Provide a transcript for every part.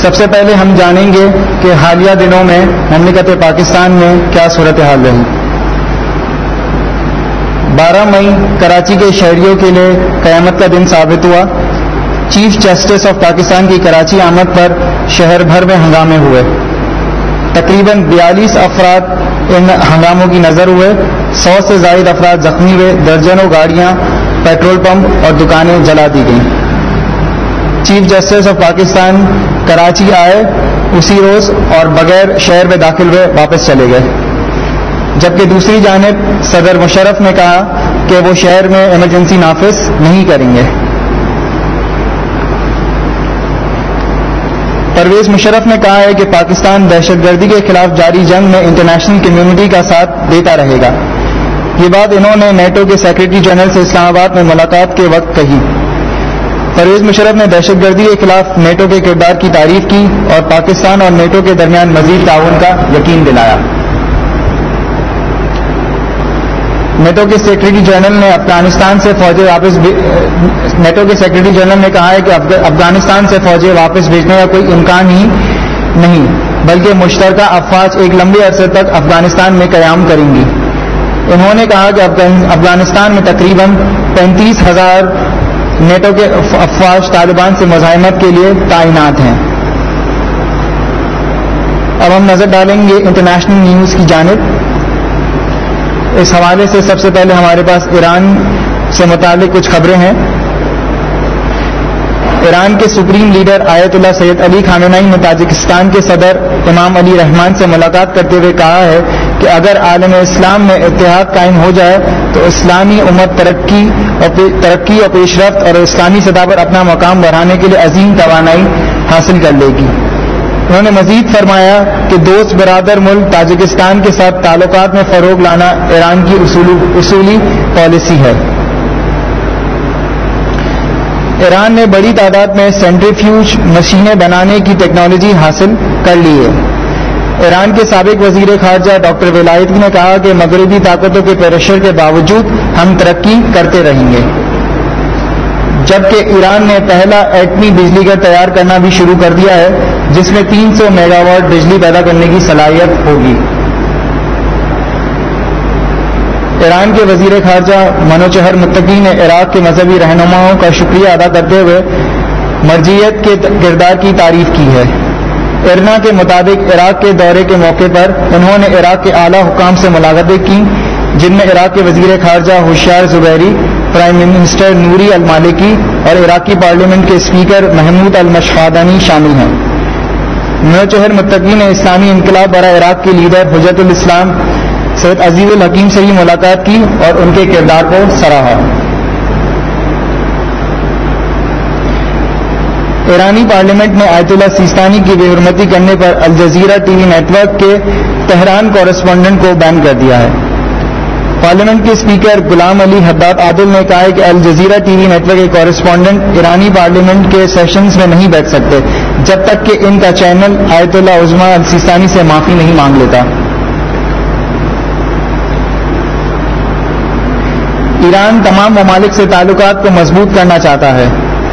سب سے پہلے ہم جانیں گے کہ حالیہ دنوں میں مملکت پاکستان میں کیا صورتحال رہی۔ 12 مئی کراچی کے شہریوں کے لیے قیامت کا دن ثابت ہوا۔ چیف جسٹس آف پاکستان کی کراچی آمد پر شہر بھر میں ہنگامے ہوئے۔ تقریباً 42 افراد ان ہنگاموں کی نظر ہوئے، 100 سے زائد افراد زخمی ہوئے، درجنوں گاڑیاں، پیٹرول پمپ اور دکانیں جلا دی گئیں۔ Chief justice of Pakistan Karachi آئے اسی روز اور بغیر شہر میں داخل ہوئے واپس چلے گئے، جبکہ دوسری جانب صدر مشرف نے کہا کہ وہ شہر میں ایمرجنسی نافذ نہیں کریں گے۔ پرویز مشرف نے کہا ہے کہ پاکستان دہشت گردی کے خلاف جاری جنگ میں انٹرنیشنل کمیونٹی کا ساتھ دیتا رہے گا۔ یہ بات انہوں نے نیٹو کے سیکرٹری جنرل سے اسلام آباد میں ملاقات کے وقت کہی۔ پرویز مشرف نے دہشت گردی کے خلاف نیٹو کے کردار کی تعریف کی اور پاکستان اور نیٹو کے درمیان مزید تعاون کا یقین دلایا۔ نیٹو کے سیکرٹری جنرل نے افغانستان سے فوجیں واپس نیٹو کے سیکرٹری جنرل نے کہا ہے کہ افغانستان سے فوجیں واپس بھیجنے کا کوئی امکان ہی نہیں، بلکہ مشترکہ افواج ایک لمبے عرصے تک افغانستان میں قیام کریں گی۔ انہوں نے کہا کہ افغانستان میں تقریباً 35,000 نیٹو کے افواج طالبان سے مزاحمت کے لیے تعینات ہیں۔ اب ہم نظر ڈالیں گے انٹرنیشنل نیوز کی جانب۔ اس حوالے سے سب سے پہلے ہمارے پاس ایران سے متعلق کچھ خبریں ہیں۔ ایران کے سپریم لیڈر آیت اللہ سید علی خامنہ ای نے تاجکستان کے صدر امام علی رحمان سے ملاقات کرتے ہوئے کہا ہے کہ اگر عالم اسلام میں اتحاد قائم ہو جائے تو اسلامی امت ترقی اور پیش رفت اور اسلامی سطح پر اپنا مقام بڑھانے کے لیے عظیم توانائی حاصل کر لے گی۔ انہوں نے مزید فرمایا کہ دوست برادر ملک تاجکستان کے ساتھ تعلقات میں فروغ لانا ایران کی اصولی پالیسی ہے۔ ایران نے بڑی تعداد میں سینٹریفیوج مشینیں بنانے کی ٹیکنالوجی حاصل کر لی ہے۔ ایران کے سابق وزیر خارجہ ڈاکٹر ولایتی نے کہا کہ مغربی طاقتوں کے پریشر کے باوجود ہم ترقی کرتے رہیں گے، جبکہ ایران نے پہلا ایٹمی بجلی گھر تیار کرنا بھی شروع کر دیا ہے جس میں 300 میگا واٹ بجلی پیدا کرنے کی صلاحیت ہوگی۔ ایران کے وزیر خارجہ منوچہر متقی نے عراق کے مذہبی رہنماؤں کا شکریہ ادا کرتے ہوئے مرجعیت کے کردار کی تعریف کی ہے۔ ارنا کے مطابق عراق کے دورے کے موقع پر انہوں نے عراق کے اعلیٰ حکام سے ملاقاتیں کی، جن میں عراق کے وزیر خارجہ Hoshyar Zebari, prime minister Nouri al Maliki اور عراقی پارلیمنٹ کے اسپیکر محمود المشفادانی شامل ہیں۔ منوچہر متقی نے اسلامی انقلاب برائے عراق کے لیڈر حجت الاسلام سید عزیز الحکیم سے ہی ملاقات کی اور ان کے کردار کو سراہا۔ ایرانی پارلیمنٹ نے آیت اللہ سیستانی کی بے حرمتی کرنے پر Al Jazeera T V network کے تہران کورسپونڈنٹ کو بین کر دیا ہے۔ پارلیمنٹ کے اسپیکر غلام علی حداد عادل نے کہا ہے کہ Al Jazeera T V network کے کورسپونڈنٹ ایرانی پارلیمنٹ کے سیشنز میں نہیں بیٹھ سکتے جب تک کہ ان کا چینل آیت اللہ عظمیٰ السیستانی سے معافی نہیں مانگ لیتا۔ ایران تمام ممالک سے تعلقات کو مضبوط کرنا چاہتا ہے،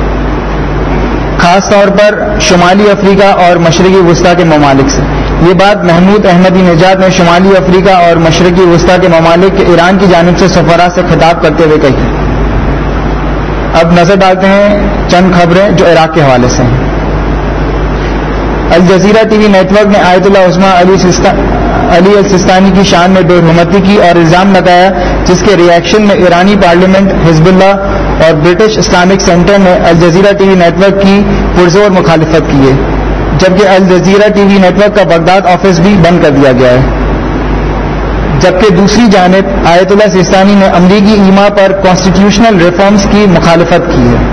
خاص طور پر شمالی افریقہ اور مشرقی وسطی کے ممالک سے۔ یہ بات محمود احمدی نژاد نے شمالی افریقہ اور مشرقی وسطی کے ممالک کے ایران کی جانب سے سفراء سے خطاب کرتے ہوئے کہی۔ اب نظر ڈالتے ہیں چند خبریں جو عراق کے حوالے سے ہیں۔ Al Jazeera T V network نے آیت اللہ عظمیٰ علی السیستانی کی شان میں بے حرمتی کی اور الزام لگایا، جس کے ری ایکشن میں ایرانی پارلیمنٹ، حزب اللہ اور برٹش اسلامک سینٹر نے Al Jazeera T V network کی پرزور مخالفت کی ہے، جبکہ Al Jazeera T V network کا بغداد آفس بھی بند کر دیا گیا ہے۔ جبکہ دوسری جانب آیت اللہ سیستانی نے امریکی ایما پر کانسٹیٹیوشنل ریفارمز کی مخالفت کی ہے۔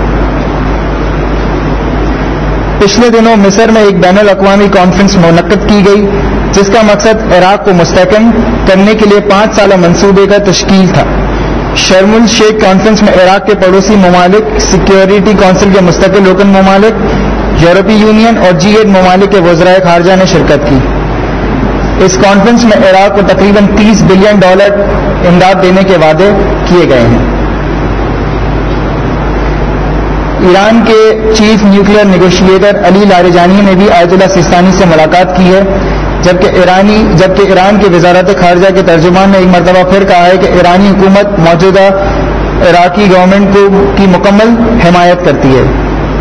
پچھلے دنوں مصر میں ایک بین الاقوامی کانفرنس منعقد کی گئی جس کا مقصد عراق کو مستحکم کرنے کے لیے 5 سالہ منصوبے کا تشکیل تھا۔ شرم الشیخ کانفرنس میں عراق کے پڑوسی ممالک، سیکیورٹی کونسل کے مستقل رکن ممالک، یورپی یونین اور G8 ممالک کے وزرائے خارجہ نے شرکت کی۔ اس کانفرنس میں عراق کو تقریباً $30 بلین امداد دینے کے وعدے کیے گئے ہیں۔ ایران کے chief nuclear negotiator Ali Larijani نے بھی آیت اللہ سیستانی سے ملاقات کی ہے، جبکہ ایران کی وزارت خارجہ کے ترجمان نے ایک مرتبہ پھر کہا ہے کہ ایرانی حکومت موجودہ عراقی گورنمنٹ کی مکمل حمایت کرتی ہے۔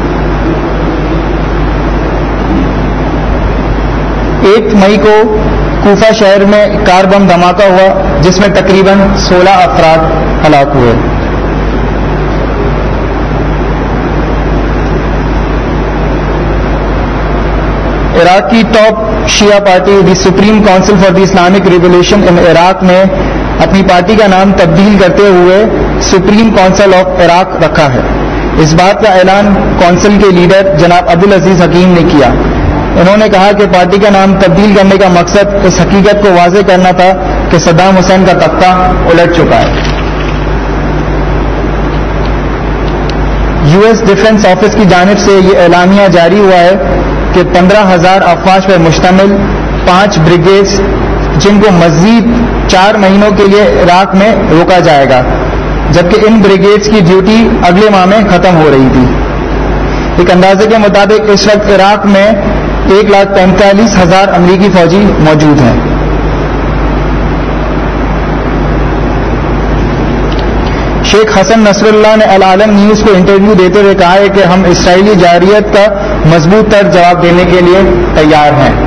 1 مئی کو کوفہ شہر میں کار بم دھماکہ ہوا جس میں تقریباً 16 افراد ہلاک ہوئے۔ عراق کی top Shia party the supreme council for the Islamic revolution in Iraq نے اپنی پارٹی کا نام تبدیل کرتے ہوئے سپریم کونسل آف عراق رکھا ہے۔ اس بات کا اعلان کونسل کے لیڈر جناب عبدالعزیز حکیم نے کیا۔ انہوں نے کہا کہ پارٹی کا نام تبدیل کرنے کا مقصد اس حقیقت کو واضح کرنا تھا کہ صدام حسین کا تختہ الٹ چکا ہے۔ US ڈیفنس آفس کی جانب سے یہ اعلامیہ جاری ہوا ہے کہ 15,000 افواج پر مشتمل 5 بریگیڈز جن کو مزید 4 مہینوں کے لیے عراق میں روکا جائے گا، جبکہ ان بریگیڈز کی ڈیوٹی اگلے ماہ میں ختم ہو رہی تھی۔ ایک اندازے کے مطابق اس وقت عراق میں 1,45,000 امریکی فوجی موجود ہیں۔ شیخ حسن نصر اللہ نے العالم نیوز کو انٹرویو دیتے ہوئے کہا ہے کہ ہم اسرائیلی جارحیت کا مضبوط تر جواب دینے کے لیے تیار ہیں۔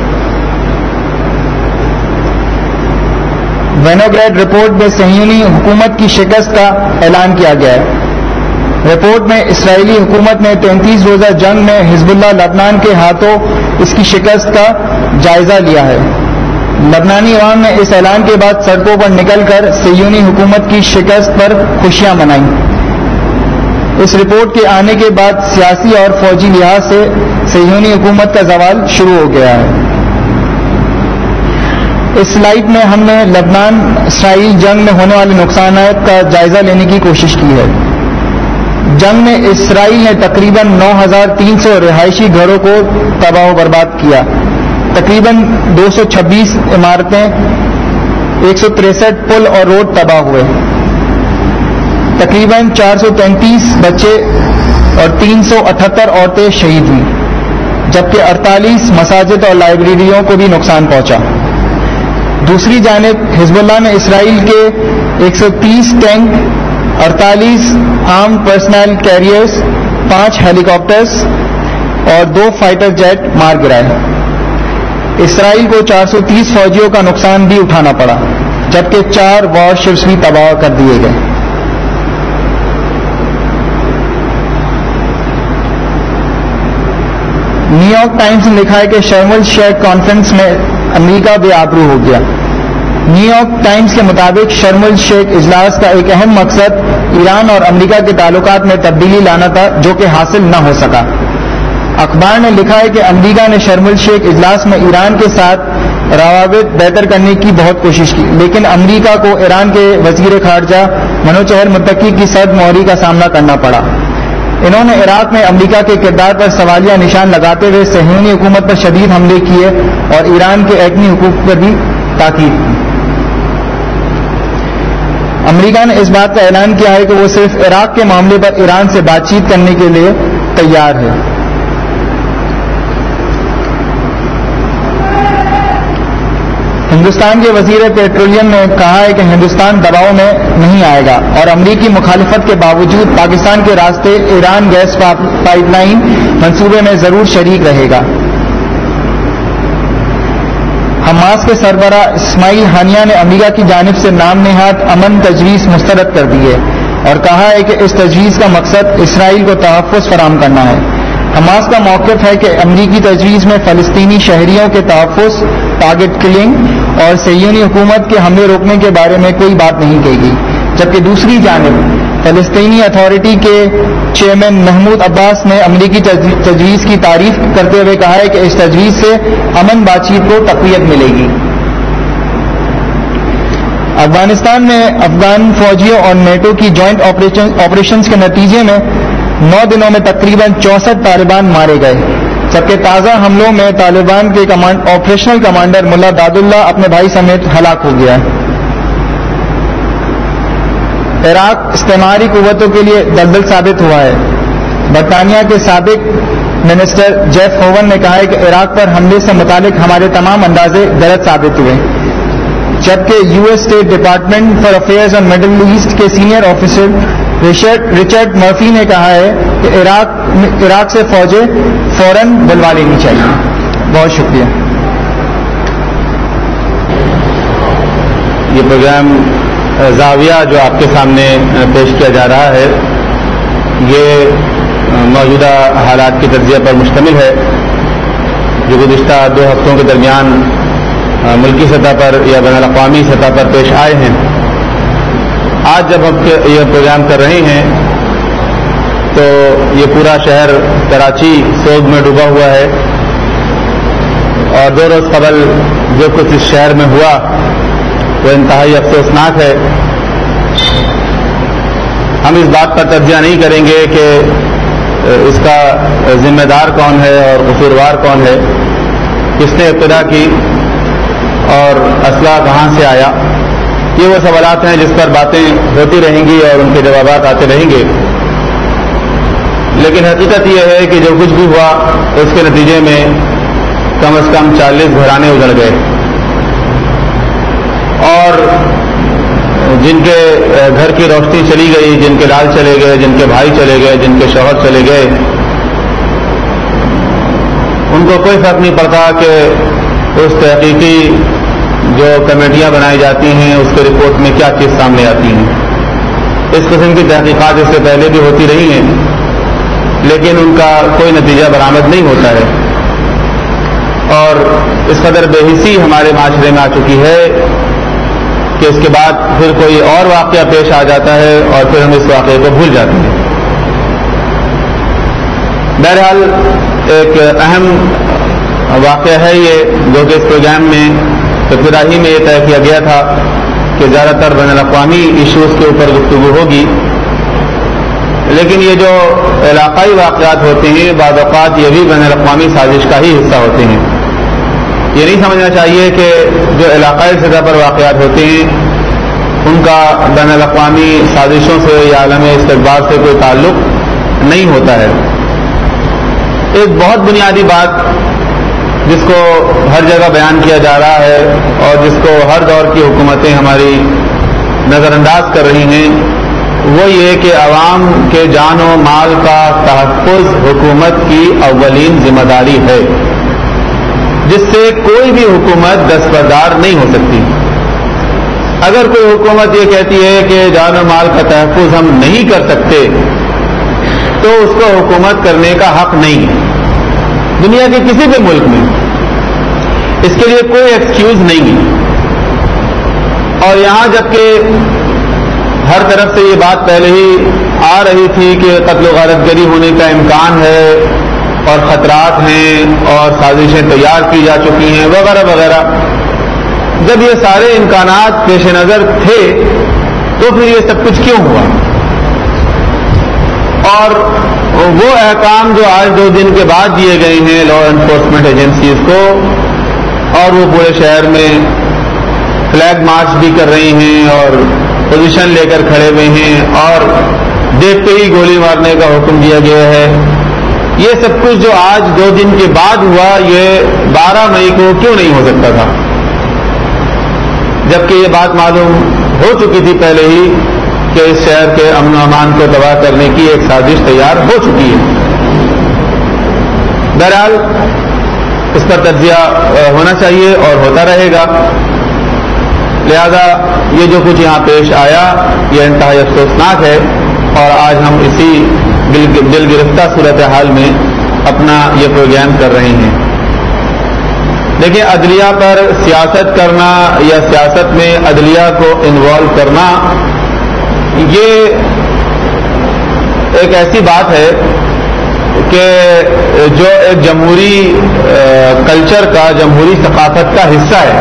وینوگریڈ رپورٹ میں صہیونی حکومت کی شکست کا اعلان کیا گیا ہے۔ رپورٹ میں اسرائیلی حکومت نے 33 روزہ جنگ میں حزب اللہ لبنان کے ہاتھوں اس کی شکست کا جائزہ لیا ہے۔ لبنانی عوام نے اس اعلان کے بعد سڑکوں پر نکل کر صہیونی حکومت کی شکست پر خوشیاں منائیں۔ اس رپورٹ کے آنے کے بعد سیاسی اور فوجی لحاظ سے صہیونی حکومت کا زوال شروع ہو گیا ہے۔ اس سلائیڈ میں ہم نے لبنان اسرائیل جنگ میں ہونے والے نقصانات کا جائزہ لینے کی کوشش کی ہے۔ جنگ میں اسرائیل نے تقریباً 9,300 رہائشی گھروں کو تباہ و برباد کیا، تقریباً 226 عمارتیں، 163 پل اور روڈ تباہ ہوئے، تقریباً 433 بچے اور 378 عورتیں شہید ہوئیں، جبکہ 48 مساجد اور لائبریریوں کو بھی نقصان پہنچا۔ دوسری جانب حزب اللہ نے اسرائیل کے 130 tank, 48 arm personnel carriers, 5 helicopters اور 2 فائٹر جیٹ مار گرائے۔ اسرائیل کو 430 فوجیوں کا نقصان بھی اٹھانا پڑا، جبکہ 4 وار شپس بھی تباہ کر دیے گئے۔ نیو یارک ٹائمز نے لکھا ہے کہ شرم الشیخ کانفرنس میں امریکہ بے آبرو ہو گیا۔ نیو یارک ٹائمز کے مطابق شرم الشیخ اجلاس کا ایک اہم مقصد ایران اور امریکہ کے تعلقات میں تبدیلی لانا تھا، جو کہ حاصل نہ ہو سکا۔ اخبار نے لکھا ہے کہ امریکہ نے شرم الشیخ اجلاس میں ایران کے ساتھ روابط بہتر کرنے کی بہت کوشش کی، لیکن امریکہ کو ایران کے وزیر خارجہ منوچہر متقی کی سرد مہری کا سامنا کرنا پڑا۔ انہوں نے عراق میں امریکہ کے کردار پر سوالیہ نشان لگاتے ہوئے صہیونی حکومت پر شدید حملے کیے اور ایران کے ایٹمی حقوق پر بھی تاکید کی۔ امریکہ نے اس بات کا اعلان کیا ہے کہ وہ صرف عراق کے معاملے پر ایران سے بات چیت کرنے کے لیے تیار ہے۔ ہندوستان کے وزیر پیٹرولیم نے کہا ہے کہ ہندوستان دباؤ میں نہیں آئے گا اور امریکی مخالفت کے باوجود پاکستان کے راستے ایران گیس پائپ لائن منصوبے میں ضرور شریک رہے گا۔ حماس کے سربراہ اسماعیل ہانیہ نے امریکہ کی جانب سے نام نہاد امن تجویز مسترد کر دی ہے اور کہا ہے کہ اس تجویز کا مقصد اسرائیل کو تحفظ فراہم کرنا ہے۔ حماس کا موقف ہے کہ امریکی تجویز میں فلسطینی شہریوں کے تحفظ، ٹارگٹ کلنگ اور صہیونی حکومت کے حملے روکنے کے بارے میں کوئی بات نہیں کہی گئی، جبکہ دوسری جانب فلسطینی اتھارٹی کے چیئرمین محمود عباس نے امریکی تجویز کی تعریف کرتے ہوئے کہا ہے کہ اس تجویز سے امن بات چیت کو تقویت ملے گی۔ افغانستان میں افغان فوجیوں اور نیٹو کی جوائنٹ آپریشنز کے نتیجے میں 9 دنوں میں تقریباً 64 طالبان مارے گئے، جبکہ تازہ حملوں میں طالبان کے آپریشنل کمانڈر ملا داد اللہ اپنے بھائی سمیت ہلاک ہو گیا۔ عراق استعماری قوتوں کے لیے دلدل ثابت ہوا ہے۔ برطانیہ کے سابق منسٹر جیف ہوون نے کہا ہے کہ عراق پر حملے سے متعلق ہمارے تمام اندازے غلط ثابت ہوئے، جبکہ U S state department for affairs on middle east کے سینئر آفیسر رچرڈ مرفی نے کہا ہے کہ عراق سے فوجیں فوراً بلوا لینی چاہیے. بہت شکریہ. یہ پروگرام زاویہ جو آپ کے سامنے پیش کیا جا رہا ہے یہ موجودہ حالات کے تجزیہ پر مشتمل ہے جو گزشتہ 2 ہفتوں کے درمیان ملکی سطح پر یا بین الاقوامی سطح پر پیش آئے ہیں. آج جب ہم یہ پروگرام کر رہے ہیں تو یہ پورا شہر کراچی سوگ میں ڈوبا ہوا ہے، اور 2 روز قبل جو کچھ اس شہر میں ہوا وہ انتہائی افسوسناک ہے. ہم اس بات پر تجزیہ نہیں کریں گے کہ اس کا ذمہ دار کون ہے اور قصوروار کون ہے، کس نے ابتدا کی اور اسلحہ کہاں سے آیا. یہ وہ سوالات ہیں جس پر باتیں ہوتی رہیں گی اور ان کے جوابات آتے رہیں گے، لیکن حقیقت یہ ہے کہ جو کچھ بھی ہوا اس کے نتیجے میں کم از کم 40 گھرانے اجڑ گئے، اور جن کے گھر کی روشنی چلی گئی، جن کے لال چلے گئے، جن کے بھائی چلے گئے، جن کے شوہر چلے گئے، ان کو کوئی فرق نہیں پڑتا کہ اس تحقیقی جو کمیٹیاں بنائی جاتی ہیں اس کے رپورٹ میں کیا چیز سامنے آتی ہیں. اس قسم کی تحقیقات اس سے پہلے بھی ہوتی رہی ہیں، لیکن ان کا کوئی نتیجہ برآمد نہیں ہوتا ہے، اور اس قدر بے حسی ہمارے معاشرے میں آ چکی ہے کہ اس کے بعد پھر کوئی اور واقعہ پیش آ جاتا ہے اور پھر ہم اس واقعے کو بھول جاتے ہیں. بہرحال ایک اہم واقعہ ہے یہ، جو کہ اس پروگرام میں ابتدا ہی میں یہ طے کیا گیا تھا کہ زیادہ تر بین الاقوامی ایشوز کے اوپر گفتگو ہوگی، لیکن یہ جو علاقائی واقعات ہوتے ہیں بعض اوقات یہ بھی بین الاقوامی سازش کا ہی حصہ ہوتے ہیں. یہ نہیں سمجھنا چاہیے کہ جو علاقائی سطح پر واقعات ہوتے ہیں ان کا بین الاقوامی سازشوں سے یا عالم استقبال سے کوئی تعلق نہیں ہوتا ہے. ایک بہت بنیادی بات جس کو ہر جگہ بیان کیا جا رہا ہے اور جس کو ہر دور کی حکومتیں ہماری نظر انداز کر رہی ہیں وہ یہ کہ عوام کے جان و مال کا تحفظ حکومت کی اولین ذمہ داری ہے، جس سے کوئی بھی حکومت دستبردار نہیں ہو سکتی. اگر کوئی حکومت یہ کہتی ہے کہ جان و مال کا تحفظ ہم نہیں کر سکتے تو اس کو حکومت کرنے کا حق نہیں ہے. دنیا کے کسی بھی ملک میں اس کے لیے کوئی ایکسکیوز نہیں ہے. اور یہاں جبکہ ہر طرف سے یہ بات پہلے ہی آ رہی تھی کہ قتل و غارت گری ہونے کا امکان ہے اور خطرات ہیں اور سازشیں تیار کی جا چکی ہیں وغیرہ وغیرہ، جب یہ سارے امکانات پیش نظر تھے تو پھر یہ سب کچھ کیوں ہوا؟ اور وہ احکام جو آج 2 دن کے بعد دیے گئے ہیں لا انفورسمنٹ ایجنسیز کو، اور وہ پورے شہر میں فلیگ مارچ بھی کر رہی ہیں اور پوزیشن لے کر کھڑے ہوئے ہیں اور دیکھتے ہی گولی مارنے کا حکم دیا گیا ہے، یہ سب کچھ جو آج 2 دن کے بعد ہوا یہ 12 مئی کو کیوں نہیں ہو سکتا تھا، جبکہ یہ بات معلوم ہو چکی تھی پہلے ہی کہ اس شہر کے امن و امان کو تباہ کرنے کی ایک سازش تیار ہو چکی ہے. بہرحال اس پر تجزیہ ہونا چاہیے اور ہوتا رہے گا، لہذا یہ جو کچھ یہاں پیش آیا یہ انتہائی افسوسناک ہے، اور آج ہم اسی دل گرفتہ صورتحال میں اپنا یہ پروگرام کر رہے ہیں. دیکھیں، عدلیہ پر سیاست کرنا یا سیاست میں عدلیہ کو انوالو کرنا یہ ایک ایسی بات ہے کہ جو ایک جمہوری کلچر کا، جمہوری ثقافت کا حصہ ہے.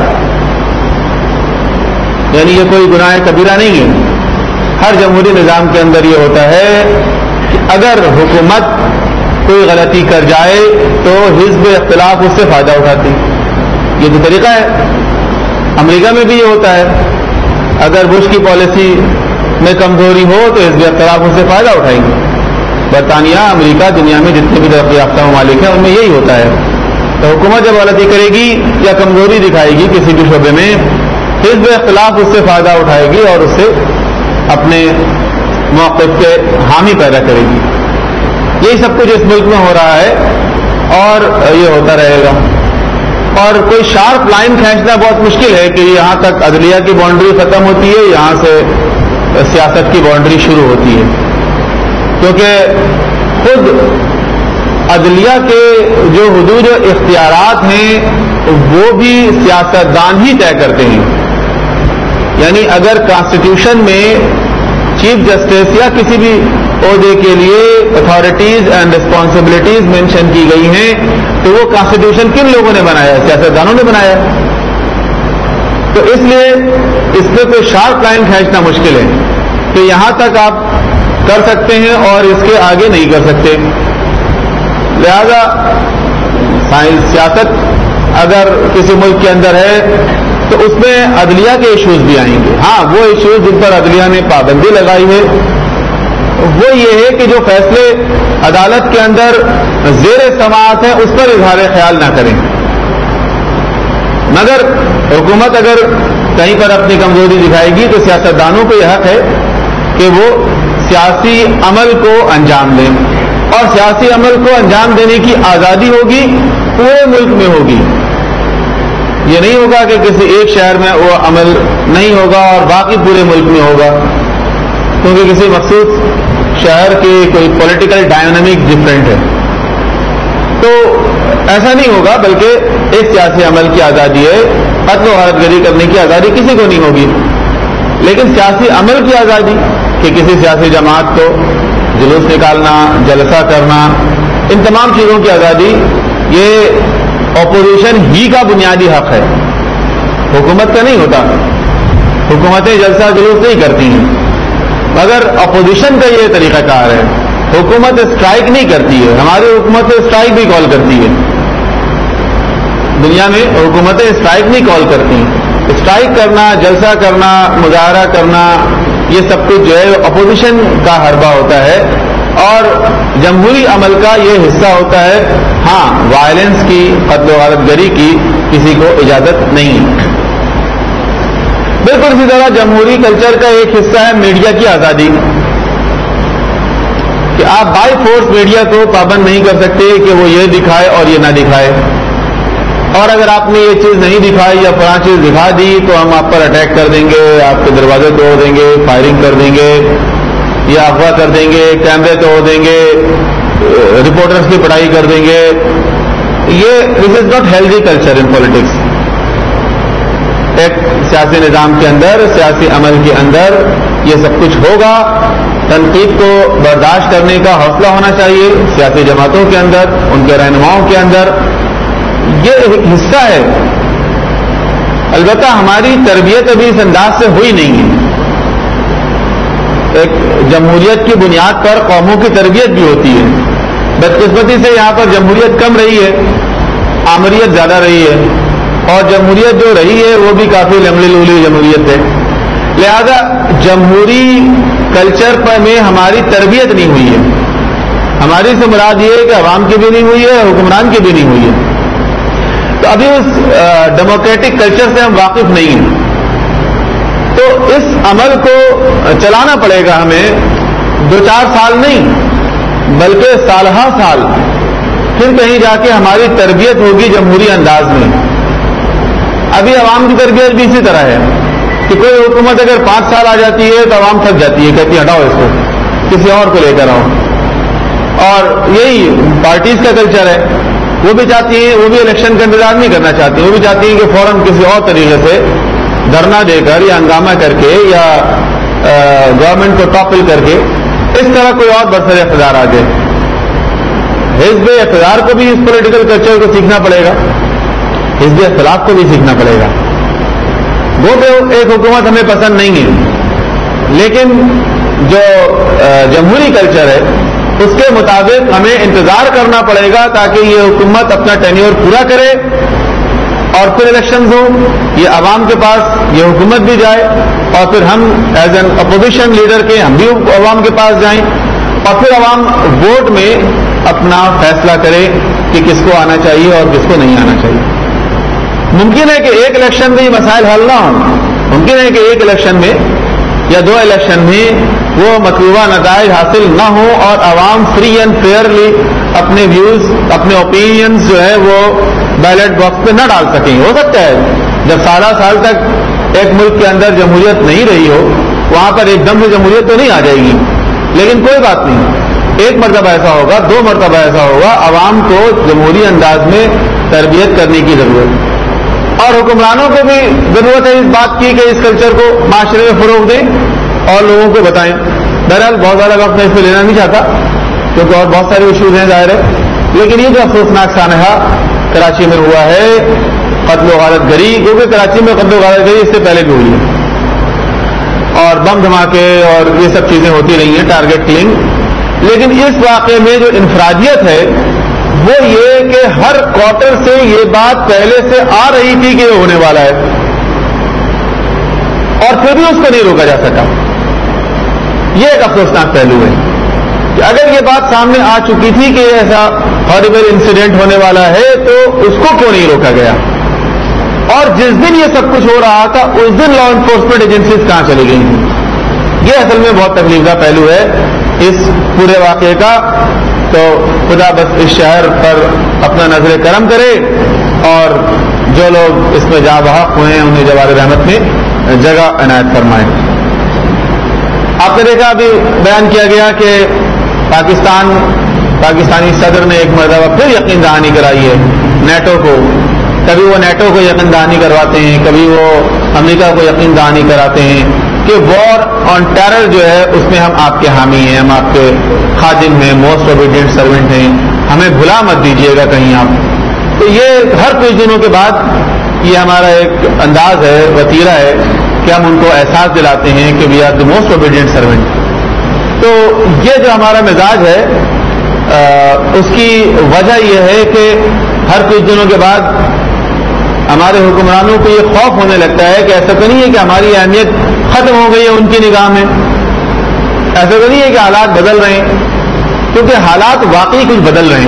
یعنی یہ کوئی گناہ کبیرہ نہیں ہے. ہر جمہوری نظام کے اندر یہ ہوتا ہے کہ اگر حکومت کوئی غلطی کر جائے تو حزب اختلاف اس سے فائدہ اٹھاتی. یہ تو طریقہ ہے. امریکہ میں بھی یہ ہوتا ہے، اگر بش کی پالیسی میں کمزوری ہو تو حزب اختلاف اس سے فائدہ اٹھائیں گے. برطانیہ، امریکہ، دنیا میں جتنے بھی ترقی یافتہ ممالک ہیں ان میں یہی ہوتا ہے. تو حکومت جب غلطی کرے گی یا کمزوری دکھائے گی کسی بھی شعبے میں، حزب اختلاف اس سے فائدہ اٹھائے گی اور اس سے اپنے موقف کے حامی پیدا کرے گی. یہی سب کچھ اس ملک میں ہو رہا ہے اور یہ ہوتا رہے گا. اور کوئی شارپ لائن کھینچنا بہت مشکل ہے کہ یہاں تک عدلیہ کی باؤنڈری ختم ہوتی ہے، یہاں سے سیاست کی باؤنڈری شروع ہوتی ہے. کیونکہ خود عدلیہ کے جو حدود و اختیارات ہیں وہ بھی سیاستدان ہی طے کرتے ہیں. یعنی اگر کانسٹیٹیوشن میں چیف جسٹس یا کسی بھی عہدے کے لیے اتھارٹیز اینڈ ریسپانسبلٹیز مینشن کی گئی ہیں تو وہ کانسٹیٹیوشن کن لوگوں نے بنایا؟ سیاستدانوں نے بنایا. تو اس لیے اس پہ کوئی شارپ لائن کھینچنا مشکل ہے کہ یہاں تک آپ کر سکتے ہیں اور اس کے آگے نہیں کر سکتے. لہذا سیاست اگر کسی ملک کے اندر ہے تو اس میں عدلیہ کے ایشوز بھی آئیں گے. ہاں وہ ایشوز جن پر عدلیہ نے پابندی لگائی ہے وہ یہ ہے کہ جو فیصلے عدالت کے اندر زیر سماعت ہیں اس پر اظہار خیال نہ کریں. مگر حکومت اگر کہیں پر اپنی کمزوری دکھائے گی تو سیاستدانوں کو یہ حق ہے کہ وہ سیاسی عمل کو انجام دیں، اور سیاسی عمل کو انجام دینے کی آزادی ہوگی پورے ملک میں ہوگی. یہ نہیں ہوگا کہ کسی ایک شہر میں وہ عمل نہیں ہوگا اور باقی پورے ملک میں ہوگا کیونکہ کسی مخصوص شہر کی کوئی پولیٹیکل ڈائنامک ڈفرینٹ ہے. تو ایسا نہیں ہوگا، بلکہ ایک سیاسی عمل کی آزادی ہے. قتل و غارت گری کرنے کی آزادی کسی کو نہیں ہوگی، لیکن سیاسی عمل کی آزادی کہ کسی سیاسی جماعت کو جلوس نکالنا، جلسہ کرنا، ان تمام چیزوں کی آزادی یہ اپوزیشن ہی کا بنیادی حق ہے، حکومت کا نہیں ہوتا. حکومتیں جلسہ جلوس نہیں کرتی ہیں، مگر اپوزیشن کا یہ طریقہ کار ہے. حکومت اسٹرائک نہیں کرتی ہے، ہماری حکومت اسٹرائک بھی کال کرتی ہے. دنیا میں حکومتیں اسٹرائک نہیں کال کرتی. اسٹرائک کرنا، جلسہ کرنا، مظاہرہ کرنا، یہ سب کچھ جو ہے اپوزیشن کا حربہ ہوتا ہے اور جمہوری عمل کا یہ حصہ ہوتا ہے. ہاں، وائلنس کی، قتل و غارت گری کی کسی کو اجازت نہیں. بالکل اسی طرح جمہوری کلچر کا ایک حصہ ہے میڈیا کی آزادی، کہ آپ بائی فورس میڈیا کو پابند نہیں کر سکتے کہ وہ یہ دکھائے اور یہ نہ دکھائے، اور اگر آپ نے یہ چیز نہیں دکھائی یا فلاں چیز دکھا دی تو ہم آپ پر اٹیک کر دیں گے، آپ کے دروازے توڑ دیں گے، فائرنگ کر دیں گے یا اغوا کر دیں گے، کیمرے توڑ دیں گے، رپورٹرز کی پڑھائی کر دیں گے. یہ this is not healthy culture in politics. ایک سیاسی نظام کے اندر، سیاسی عمل کے اندر یہ سب کچھ ہوگا. تنقید کو برداشت کرنے کا حوصلہ ہونا چاہیے سیاسی جماعتوں کے اندر، ان کے رہنماؤں کے اندر. یہ ایک حصہ ہے. البتہ ہماری تربیت ابھی اس انداز سے ہوئی نہیں ہے. ایک جمہوریت کی بنیاد پر قوموں کی تربیت بھی ہوتی ہے. بدقسمتی سے یہاں پر جمہوریت کم رہی ہے، آمریت زیادہ رہی ہے، اور جمہوریت جو رہی ہے وہ بھی کافی لمڑی لولی جمہوریت ہے. لہذا جمہوری کلچر پر میں ہماری تربیت نہیں ہوئی ہے. ہماری سے مراد یہ ہے کہ عوام کی بھی نہیں ہوئی ہے، حکمران کی بھی نہیں ہوئی ہے. تو ابھی اس ڈیموکریٹک کلچر سے ہم واقف نہیں ہیں. تو اس عمل کو چلانا پڑے گا ہمیں 2-4 سال نہیں بلکہ سالہ سال. پھر کہیں جا کے ہماری تربیت ہوگی جمہوری انداز میں. ابھی عوام کی تربیت بھی اسی طرح ہے کہ کوئی حکومت اگر 5 سال آ جاتی ہے تو عوام تھک جاتی ہے، کہتی ہے ہٹاؤ اس کو، کسی اور کو لے کر آؤ. اور یہی پارٹیز کا کلچر ہے. وہ بھی چاہتی ہیں، وہ بھی الیکشن کا انتظار نہیں کرنا چاہتی، وہ بھی چاہتی ہیں کہ فوراً کسی اور طریقے سے دھرنا دے کر یا ہنگامہ کر کے یا گورنمنٹ کو ٹاپل کر کے اس طرح کوئی اور برسر اقتدار آ جائے. حزب اقتدار کو بھی اس پولیٹیکل کلچر کو سیکھنا پڑے گا، حزب اختلاف کو بھی سیکھنا پڑے گا. وہ ایک حکومت ہمیں پسند نہیں ہے، لیکن جو جمہوری کلچر ہے اس کے مطابق ہمیں انتظار کرنا پڑے گا تاکہ یہ حکومت اپنا ٹینیور پورا کرے اور پھر الیکشنز ہوں، یہ عوام کے پاس یہ حکومت بھی جائے اور پھر ہم ایز این اپوزیشن لیڈر کے ہم بھی عوام کے پاس جائیں اور پھر عوام ووٹ میں اپنا فیصلہ کرے کہ کس کو آنا چاہیے اور کس کو نہیں آنا چاہیے. ممکن ہے کہ ایک الیکشن میں یہ مسائل حل نہ ہوں, ممکن ہے کہ ایک الیکشن میں یا دو الیکشن میں وہ مطلوبہ نتائج حاصل نہ ہوں اور عوام فری اینڈ فیئرلی اپنے ویوز, اپنے اوپینینز جو ہے وہ بیلٹ باکس پہ نہ ڈال سکیں. ہو سکتا ہے جب سالہ سال تک ایک ملک کے اندر جمہوریت نہیں رہی ہو, وہاں پر ایک دم سے جمہوریت تو نہیں آ جائے گی, لیکن کوئی بات نہیں, ایک مرتبہ ایسا ہوگا, دو مرتبہ ایسا ہوگا, عوام کو جمہوری انداز میں تربیت کرنے کی ضرورت, اور حکمرانوں کو بھی ضرورت ہے اس بات کی کہ اس کلچر کو معاشرے میں فروغ دیں اور لوگوں کو بتائیں. بہرحال بہت زیادہ وقت میں اس پہ لینا نہیں چاہتا کیونکہ اور بہت سارے ایشوز ہیں ظاہر ہے, لیکن یہ جو افسوسناک سانحہ کراچی میں ہوا ہے, قتل و غارت گری, کیونکہ کراچی میں قتل و غارت گری اس سے پہلے بھی ہوئی ہے اور بم دھماکے اور یہ سب چیزیں ہوتی رہی ہیں, ٹارگیٹ کلنگ, لیکن اس واقعے میں جو انفرادیت ہے وہ یہ کہ ہر کوارٹر سے یہ بات پہلے سے آ رہی تھی کہ یہ ہونے والا ہے اور پھر بھی اس کو نہیں روکا جا سکا. یہ ایک افسوسناک پہلو ہے کہ اگر یہ بات سامنے آ چکی تھی کہ ایسا ہارریبل انسیڈنٹ ہونے والا ہے تو اس کو کیوں نہیں روکا گیا, اور جس دن یہ سب کچھ ہو رہا تھا اس دن لا انفورسمنٹ ایجنسیز کہاں چلی گئی تھیں. یہ اصل میں بہت تکلیف دہ پہلو ہے اس پورے واقعے کا. تو خدا بس اس شہر پر اپنا نظر کرم کرے اور جو لوگ اس میں جاں بحق ہوئے ہیں انہیں جوار رحمت میں جگہ عنایت فرمائیں. آپ نے دیکھا ابھی بیان کیا گیا کہ پاکستانی صدر نے ایک مرتبہ پھر یقین دہانی کرائی ہے نیٹو کو. کبھی وہ نیٹو کو یقین دہانی کرواتے ہیں, کبھی وہ امریکہ کو یقین دہانی کراتے ہیں کہ وار آن ٹیرر جو ہے اس میں ہم آپ کے حامی ہیں, ہم آپ کے خادم ہیں, موسٹ اوبیڈینٹ سرونٹ ہیں, ہمیں بھلا مت دیجیے گا کہیں آپ. تو یہ ہر کچھ دنوں کے بعد یہ ہمارا ایک انداز ہے, وتیرہ ہے کہ ہم ان کو احساس دلاتے ہیں کہ we are the most obedient servant. تو یہ جو ہمارا مزاج ہے اس کی وجہ یہ ہے کہ ہر کچھ دنوں کے بعد ہمارے حکمرانوں کو یہ خوف ہونے لگتا ہے کہ ایسا تو نہیں ہے کہ ہماری اہمیت ختم ہو گئی ہے ان کی نگاہ میں, ایسا تو نہیں ہے کہ حالات بدل رہے ہیں, کیونکہ حالات واقعی کچھ بدل رہے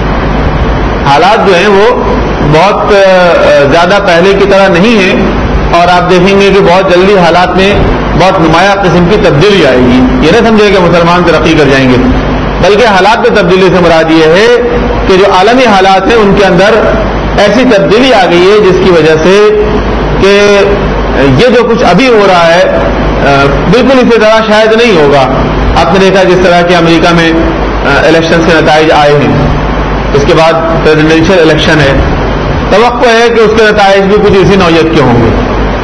ہیں. حالات جو ہیں وہ بہت زیادہ پہلے کی طرح نہیں ہیں اور آپ دیکھیں گے کہ بہت جلدی حالات میں بہت نمایاں قسم کی تبدیلی آئے گی. یہ نہ سمجھے کہ مسلمان ترقی کر جائیں گے, بلکہ حالات میں تبدیلی سے مراد یہ ہے کہ جو عالمی حالات ہیں ان کے اندر ایسی تبدیلی آ گئی ہے جس کی وجہ سے کہ یہ جو کچھ ابھی ہو رہا ہے بالکل اسی طرح شاید نہیں ہوگا. آپ نے دیکھا جس طرح کہ امریکہ میں الیکشن کے نتائج آئے ہیں, اس کے بعد پریزیڈینشیل الیکشن ہے, توقع ہے کہ اس کے نتائج بھی کچھ اسی نوعیت کے ہوں گے.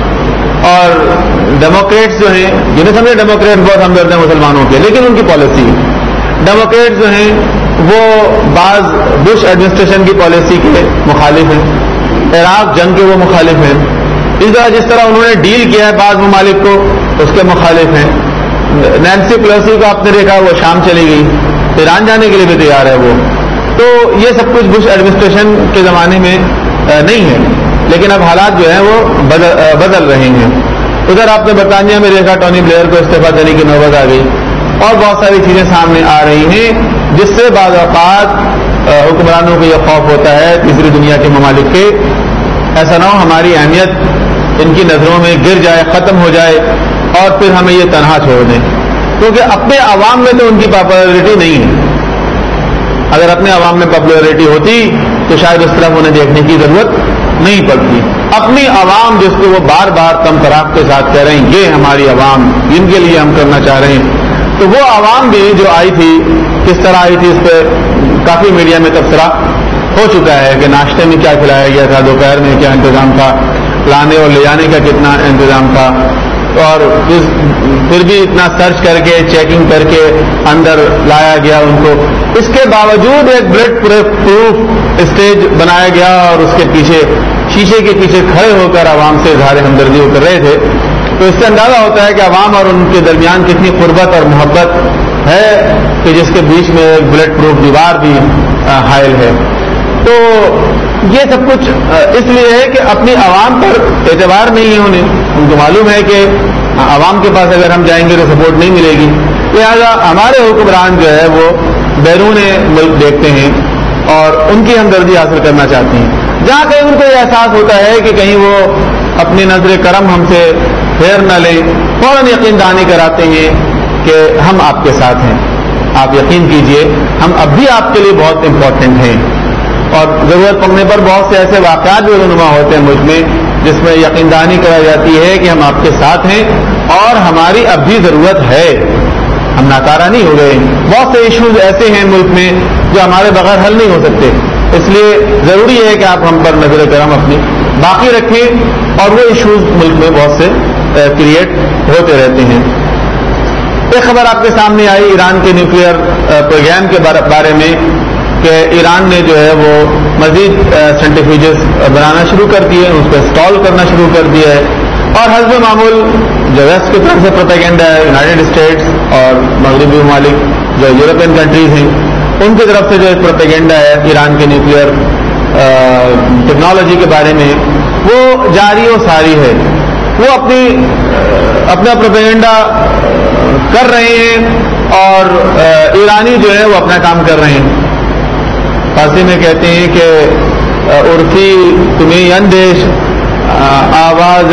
اور ڈیموکریٹس جو ہیں, جنہیں سمجھے ڈیموکریٹ بہت ہمدرد ہیں مسلمانوں کے, لیکن ان کی پالیسی, ڈیموکریٹ جو ہیں وہ بعض بش ایڈمنسٹریشن کی پالیسی کے مخالف ہیں, عراق جنگ کے وہ مخالف ہیں, اس طرح جس طرح انہوں نے ڈیل کیا ہے بعض ممالک کو اس کے مخالف ہیں. نینسی پیلوسی کو آپ نے دیکھا وہ شام چلی گئی, ایران جانے کے لیے بھی تیار ہے وہ. تو یہ سب کچھ بش ایڈمنسٹریشن کے زمانے میں نہیں ہے, لیکن اب حالات جو ہیں وہ بدل رہے ہیں. ادھر آپ نے برطانیہ میں دیکھا ٹونی بلیئر کو استعفیٰ دینے کی نوبت آ گئی اور بہت ساری چیزیں سامنے آ رہی ہیں جس سے بعض اوقات حکمرانوں کو یہ خوف ہوتا ہے تیسری دنیا کے ممالک کے, ایسا نہ ہو ہماری اہمیت ان کی نظروں میں گر جائے, ختم ہو جائے اور پھر ہمیں یہ تنہا چھوڑ دیں. کیونکہ اپنے عوام میں تو ان کی پاپولیرٹی نہیں ہے. اگر اپنے عوام میں پاپولیرٹی ہوتی تو شاید اس طرف انہیں دیکھنے کی ضرورت نہیں پڑتی. اپنی عوام جس کو وہ بار بار کم فراق کے ساتھ کہہ رہے ہیں یہ ہماری عوام, جن کے لیے ہم کرنا چاہ رہے ہیں, تو وہ عوام بھی جو آئی تھی کس طرح آئی تھی اس پہ کافی میڈیا میں تبصرہ ہو چکا ہے کہ ناشتے میں کیا کھلایا گیا تھا, دوپہر میں کیا انتظام تھا, لانے اور لے جانے کا کتنا انتظام تھا, اور پھر بھی اتنا سرچ کر کے چیکنگ کر کے اندر لایا گیا ان کو. اس کے باوجود ایک بلڈ پروف اسٹیج بنایا گیا اور اس کے پیچھے شیشے کے پیچھے کھڑے ہو کر عوام سے اظہار ہمدردی کر رہے تھے. تو اس سے اندازہ ہوتا ہے کہ عوام اور ان کے درمیان کتنی قربت اور محبت ہے کہ جس کے بیچ میں ایک بلڈ پروف دیوار بھی حائل ہے. تو یہ سب کچھ اس لیے ہے کہ اپنی عوام پر اعتبار نہیں ہے انہیں. ان کو معلوم ہے کہ عوام کے پاس اگر ہم جائیں گے تو سپورٹ نہیں ملے گی, لہذا ہمارے حکمران جو ہے وہ بیرون ملک دیکھتے ہیں اور ان کی ہمدردی حاصل کرنا چاہتے ہیں. جہاں کہیں ان کو یہ احساس ہوتا ہے کہ کہیں وہ اپنی نظر کرم ہم سے پھیر نہ لیں, فوراً یقین دہانی کراتے ہیں کہ ہم آپ کے ساتھ ہیں, آپ یقین کیجئے ہم اب بھی آپ کے لیے بہت امپورٹنٹ ہیں. اور ضرورت پڑنے پر بہت سے ایسے واقعات بھی رونما ہوتے ہیں ملک میں جس میں یقین دہانی کرائی جاتی ہے کہ ہم آپ کے ساتھ ہیں اور ہماری اب بھی ضرورت ہے, ہم ناکارہ نہیں ہو گئے. بہت سے ایشوز ایسے ہیں ملک میں جو ہمارے بغیر حل نہیں ہو سکتے, اس لیے ضروری ہے کہ آپ ہم پر نظر کرم اپنی باقی رکھیں, اور وہ ایشوز ملک میں بہت سے کریٹ ہوتے رہتے ہیں. ایک خبر آپ کے سامنے آئی ایران کے نیوکلیئر پروگرام کے بارے میں کہ ایران نے جو ہے وہ مزید سینٹریفیوجز بنانا شروع کر دیے, اس کو انسٹال کرنا شروع کر دیا ہے, اور حسب معمول جو ویسٹ کی طرف سے پروپیگنڈا ہے, یونائٹڈ اسٹیٹس اور مغربی ممالک جو یورپین کنٹریز ہیں ان کی طرف سے جو پروپیگنڈا ہے ایران کے نیوکلیئر ٹیکنالوجی کے بارے میں, وہ جاری و ساری ہے. وہ اپنا پروپیگنڈا کر رہے ہیں اور ایرانی جو ہے وہ اپنا کام کر رہے ہیں. فارسی میں کہتے ہیں کہ عرفی تمہیں اندیش آواز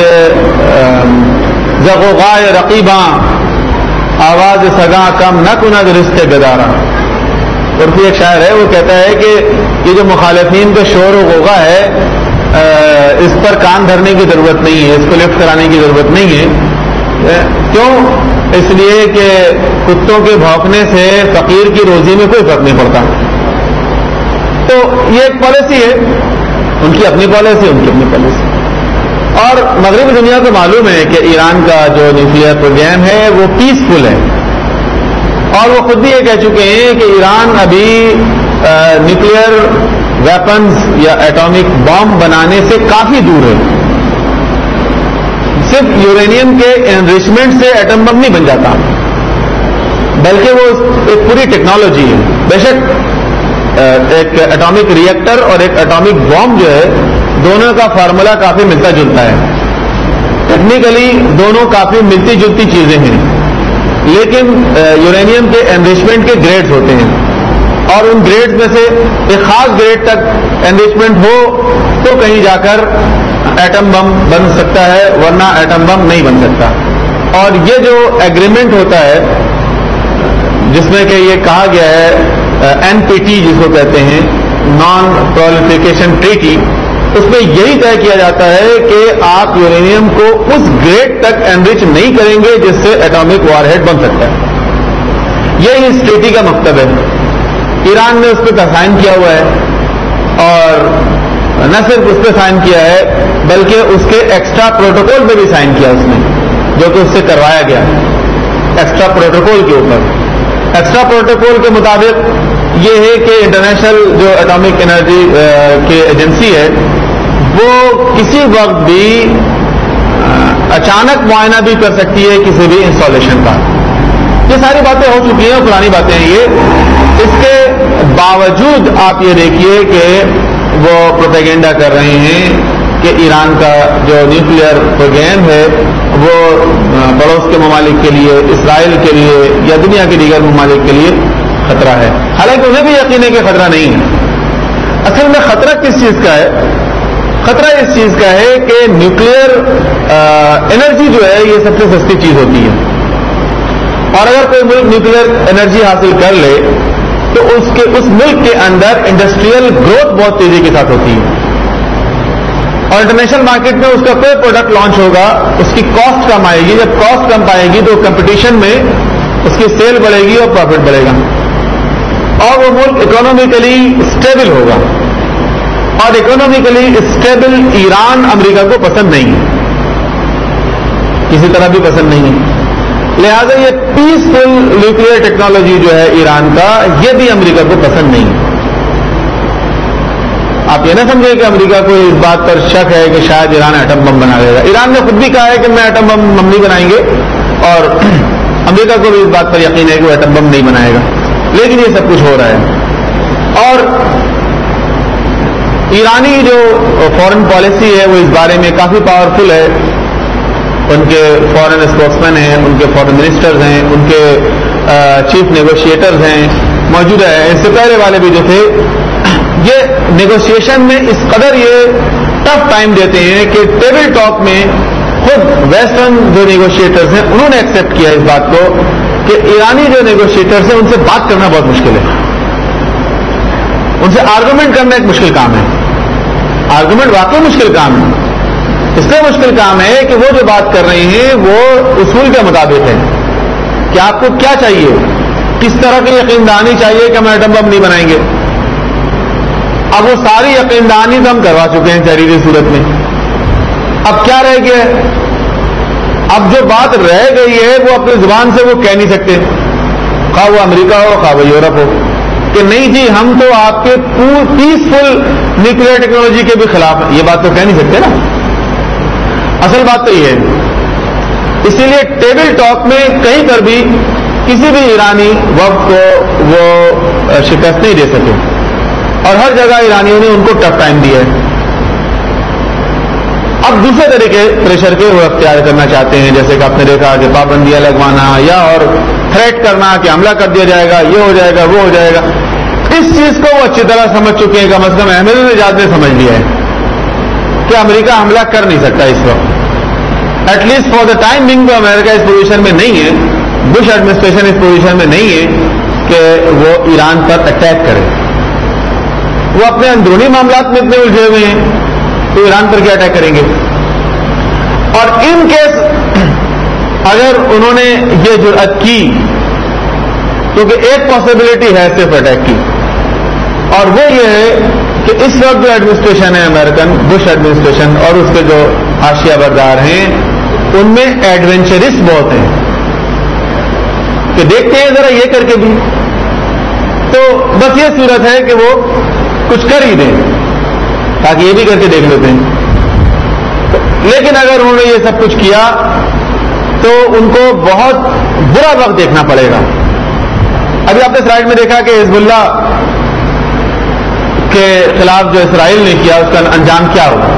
زغوغائے رقیباں آواز سگاں کم نہ کند رشتے گدارا. عرفی ایک شاعر ہے, وہ کہتا ہے کہ یہ جو مخالفین کا شور و غوغا ہے اس پر کان دھرنے کی ضرورت نہیں ہے, اس کو لفٹ کرانے کی ضرورت نہیں ہے. کیوں؟ اس لیے کہ کتوں کے بھونکنے سے فقیر کی روزی میں کوئی فرق نہیں پڑتا. تو یہ ایک پالیسی ہے, ان کی اپنی پالیسی, ان کی اپنی پالیسی. اور مغربی دنیا کو معلوم ہے کہ ایران کا جو نیوکلیئر پروگرام ہے وہ پیسفل ہے, اور وہ خود بھی یہ کہہ چکے ہیں کہ ایران ابھی نیوکلیئر ویپنز یا ایٹامک بام بنانے سے کافی دور ہے. صرف یورینیم کے انریچمنٹ سے ایٹم بم نہیں بن جاتا, بلکہ وہ ایک پوری ٹیکنالوجی ہے. بے شک ایک ایٹامک ریئیکٹر اور ایک ایٹامک بام جو ہے دونوں کا فارمولا کافی ملتا جلتا ہے, ٹیکنیکلی دونوں کافی ملتی جلتی چیزیں ہیں, لیکن یورینیم کے انریچمنٹ کے گریڈز ہوتے ہیں, اور ان گریڈز میں سے ایک خاص گریڈ تک انریچمنٹ ہو تو کہیں جا کر ایٹم بم بن سکتا ہے, ورنہ ایٹم بم نہیں بن سکتا. اور یہ جو ایگریمنٹ ہوتا ہے جس میں کہ یہ کہا گیا ہے NPT جس کو کہتے ہیں, نان پرولیفریکیشن ٹریٹی, اس میں یہی طے کیا جاتا ہے کہ آپ یورینیم کو اس گریڈ تک انرچ نہیں کریں گے جس سے ایٹامک وار ہیڈ بن سکتا ہے. یہی اس ٹریٹی کا مقصد ہے. ایران نے اس پہ سائن کیا ہوا ہے, اور نہ صرف اس پہ سائن کیا ہے بلکہ اس کے ایکسٹرا پروٹوکول پہ بھی سائن کیا اس نے, جو کہ اس سے کروایا گیا ایکسٹرا پروٹوکول کے اوپر. ایکسٹرا پروٹوکول کے مطابق یہ ہے کہ انٹرنیشنل جو ایٹامک انرجی کی ایجنسی ہے وہ کسی وقت بھی اچانک معائنہ بھی کر سکتی ہے کسی بھی انسٹالیشن کا. یہ ساری باتیں ہو چکی ہیں, پرانی باتیں ہیں یہ. اس کے باوجود آپ یہ دیکھیے کہ وہ پروپیگنڈا کر رہے ہیں کہ ایران کا جو نیوکلیئر پروگرام ہے وہ پڑوس کے ممالک کے لیے, اسرائیل کے لیے یا دنیا کے دیگر ممالک کے لیے خطرہ ہے. حالانکہ انہیں بھی یقین ہے کہ خطرہ نہیں ہے. اصل میں خطرہ کس چیز کا ہے؟ خطرہ اس چیز کا ہے کہ نیوکلیئر انرجی جو ہے یہ سب سے سستی چیز ہوتی ہے, اور اگر کوئی ملک نیوکلیئر انرجی حاصل کر لے تو اس ملک کے اندر انڈسٹریل گروتھ بہت تیزی کے ساتھ ہوتی ہے, اور انٹرنیشنل مارکیٹ میں اس کا کوئی پروڈکٹ لانچ ہوگا اس کی کاسٹ کم آئے گی. جب کاسٹ کم پائے گی تو کمپٹیشن میں اس کی سیل بڑھے گی اور پروفٹ بڑھے گا, اور وہ ملک اکنامیکلی اسٹیبل ہوگا. اور اکنامیکلی اسٹیبل ایران امریکہ کو پسند نہیں ہے, کسی طرح بھی پسند نہیں ہے. لہذا یہ پیسفل نیوکلیئر ٹیکنالوجی جو ہے ایران کا, یہ بھی امریکہ کو پسند نہیں ہے. آپ یہ نہ سمجھیں کہ امریکہ کو اس بات پر شک ہے کہ شاید ایران ایٹم بم بنا لے گا. ایران نے خود بھی کہا ہے کہ میں ایٹم بم نہیں بنائیں گے, اور امریکہ کو بھی اس بات پر یقین ہے کہ وہ ایٹم بم نہیں بنائے گا. لیکن یہ سب کچھ ہو رہا ہے, اور ایرانی جو فورن پالیسی ہے وہ اس بارے میں کافی پاورفل ہے. ان کے فورن اسپوکس مین ہیں, ان کے فورن منسٹرز ہیں, ان کے چیف نیگوشیٹرز ہیں موجودہ ہیں، اس سے پہلے والے بھی جو تھے، یہ نیگوشیشن میں اس قدر یہ ٹف ٹائم دیتے ہیں کہ ٹیبل ٹاک میں خود ویسٹرن جو نیگوشیٹرز ہیں انہوں نے ایکسپٹ کیا اس بات کو کہ ایرانی جو نیگوشیٹرز ہیں ان سے بات کرنا بہت مشکل ہے، ان سے آرگومنٹ کرنا ایک مشکل کام ہے، آرگومنٹ واقعی مشکل کام ہے، اس لیے مشکل کام ہے کہ وہ جو بات کر رہے ہیں وہ اصول کے مطابق ہے کہ آپ کو کیا چاہیے، کس طرح کی یقین دہانی چاہیے کہ ہم ایٹم بم نہیں بنائیں گے۔ اب وہ ساری یقین دہانی تو ہم کروا چکے ہیں تحریری صورت میں، اب کیا رہ گیا ہے؟ اب جو بات رہ گئی ہے وہ اپنی زبان سے وہ کہہ نہیں سکتے، خواہ وہ امریکہ ہو خواہ وہ یورپ ہو، کہ نہیں جی ہم تو آپ کے پیسفل نیوکلیئر ٹیکنالوجی کے بھی خلاف ہیں، یہ بات تو کہہ نہیں سکتے نا۔ اصل بات تو یہ ہے، اسی لیے ٹیبل ٹاک میں کہیں پر بھی کسی بھی ایرانی وفد کو وہ شکست نہیں دے سکے، اور ہر جگہ ایرانیوں نے ان کو ٹف ٹائم دیا ہے۔ اب دوسرے طریقے پریشر کے وہ اختیار کرنا چاہتے ہیں، جیسے کہ آپ نے دیکھا کہ پابندیاں لگوانا یا اور تھریٹ کرنا کہ حملہ کر دیا جائے گا، یہ ہو جائے گا وہ ہو جائے گا۔ اس چیز کو وہ اچھی طرح سمجھ چکے ہیں، کم از کم احمد نژاد نے سمجھ لیا ہے کہ امریکہ حملہ کر نہیں سکتا اس وقت، at least for the time being تو امریکہ اس پوزیشن میں نہیں ہے، بش ایڈمنسٹریشن اس پوزیشن میں نہیں ہے کہ وہ ایران پر اٹیک کرے۔ وہ اپنے اندرونی معاملات میں اتنے الجھے ہوئے ہیں تو ایران پر کیا اٹیک کریں گے؟ اور ان کیس اگر انہوں نے یہ جرأت کی، کیونکہ ایک پاسبلٹی ہے صرف اٹیک کی، اور وہ یہ ہے کہ اس وقت جو ایڈمنسٹریشن ہے امریکن بش ایڈمنسٹریشن اور اس کے جو حاشیہ بردار ہیں ان میں ایڈونچرسٹ بہت ہیں کہ دیکھتے ہیں ذرا یہ کر کے بھی، تو بس یہ صورت ہے کہ وہ کچھ کر ہی دیں تاکہ یہ بھی کر کے دیکھ لیتے ہیں۔ لیکن اگر انہوں نے یہ سب کچھ کیا تو ان کو بہت برا وقت دیکھنا پڑے گا۔ ابھی آپ نے سلائیڈ میں دیکھا کہ حزب اللہ کے خلاف جو اسرائیل نے کیا اس کا انجام کیا ہوگا۔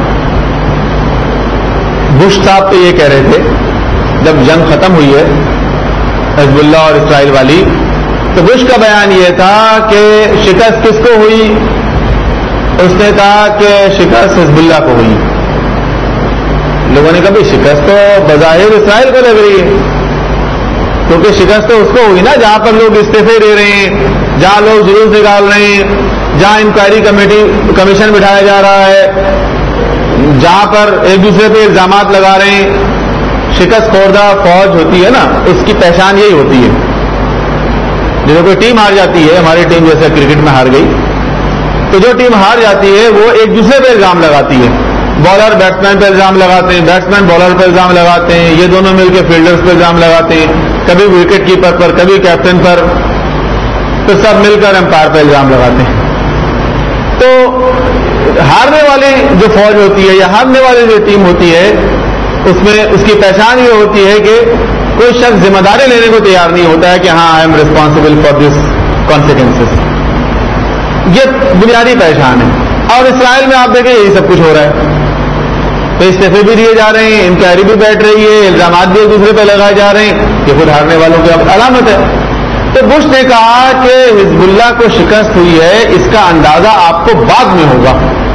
بش صاحب تو یہ کہہ رہے تھے جب جنگ ختم ہوئی ہے حزب اللہ اور اسرائیل والی، تو بش کا بیان یہ تھا کہ شکست کس کو ہوئی؟ اس نے کہا کہ شکست حزب اللہ کو ہوئی۔ لوگوں نے کہا بھائی شکست تو بظاہر اسرائیل کو لگ رہی ہے، کیونکہ شکست تو اس کو ہوئی نا جہاں پر لوگ استعفے دے رہے ہیں، جہاں لوگ جلوس نکال رہے ہیں، جہاں انکوائری کمیشن بٹھایا جا رہا ہے، جہاں پر ایک دوسرے پہ الزامات لگا رہے ہیں۔ شکست خوردہ فوج ہوتی ہے نا، اس کی پہچان یہی ہوتی ہے۔ جب کوئی ٹیم ہار جاتی ہے، ہماری ٹیم جیسے کرکٹ میں ہار گئی، تو جو ٹیم ہار جاتی ہے وہ ایک دوسرے پہ الزام لگاتی ہے، بالر بیٹسمین پہ الزام لگاتے ہیں، بیٹسمین بالر پہ الزام لگاتے ہیں، یہ دونوں مل کے فیلڈرز پہ الزام لگاتے ہیں، کبھی وکٹ کیپر پر، کبھی کیپٹن پر، تو سب مل کر امپائر پہ الزام لگاتے ہیں۔ تو ہارنے والی جو فوج ہوتی ہے یا ہارنے والی جو ٹیم ہوتی ہے اس میں اس کی پہچان یہ ہوتی ہے کہ کوئی شخص ذمہ داری لینے کو تیار نہیں ہوتا ہے کہ ہاں I am responsible for this consequences. یہ بنیادی پہچان ہے۔ اور اسرائیل میں آپ دیکھیں یہی سب کچھ ہو رہا ہے، تو استعفے بھی دیے جا رہے ہیں، انکوائری بھی بیٹھ رہی ہے، الزامات بھی ایک دوسرے پہ لگائے جا رہے ہیں، یہ خود ہارنے والوں کی علامت ہے۔ تو بش نے کہا کہ حزب اللہ کو شکست ہوئی ہے، اس کا اندازہ آپ کو بعد میں ہوگا۔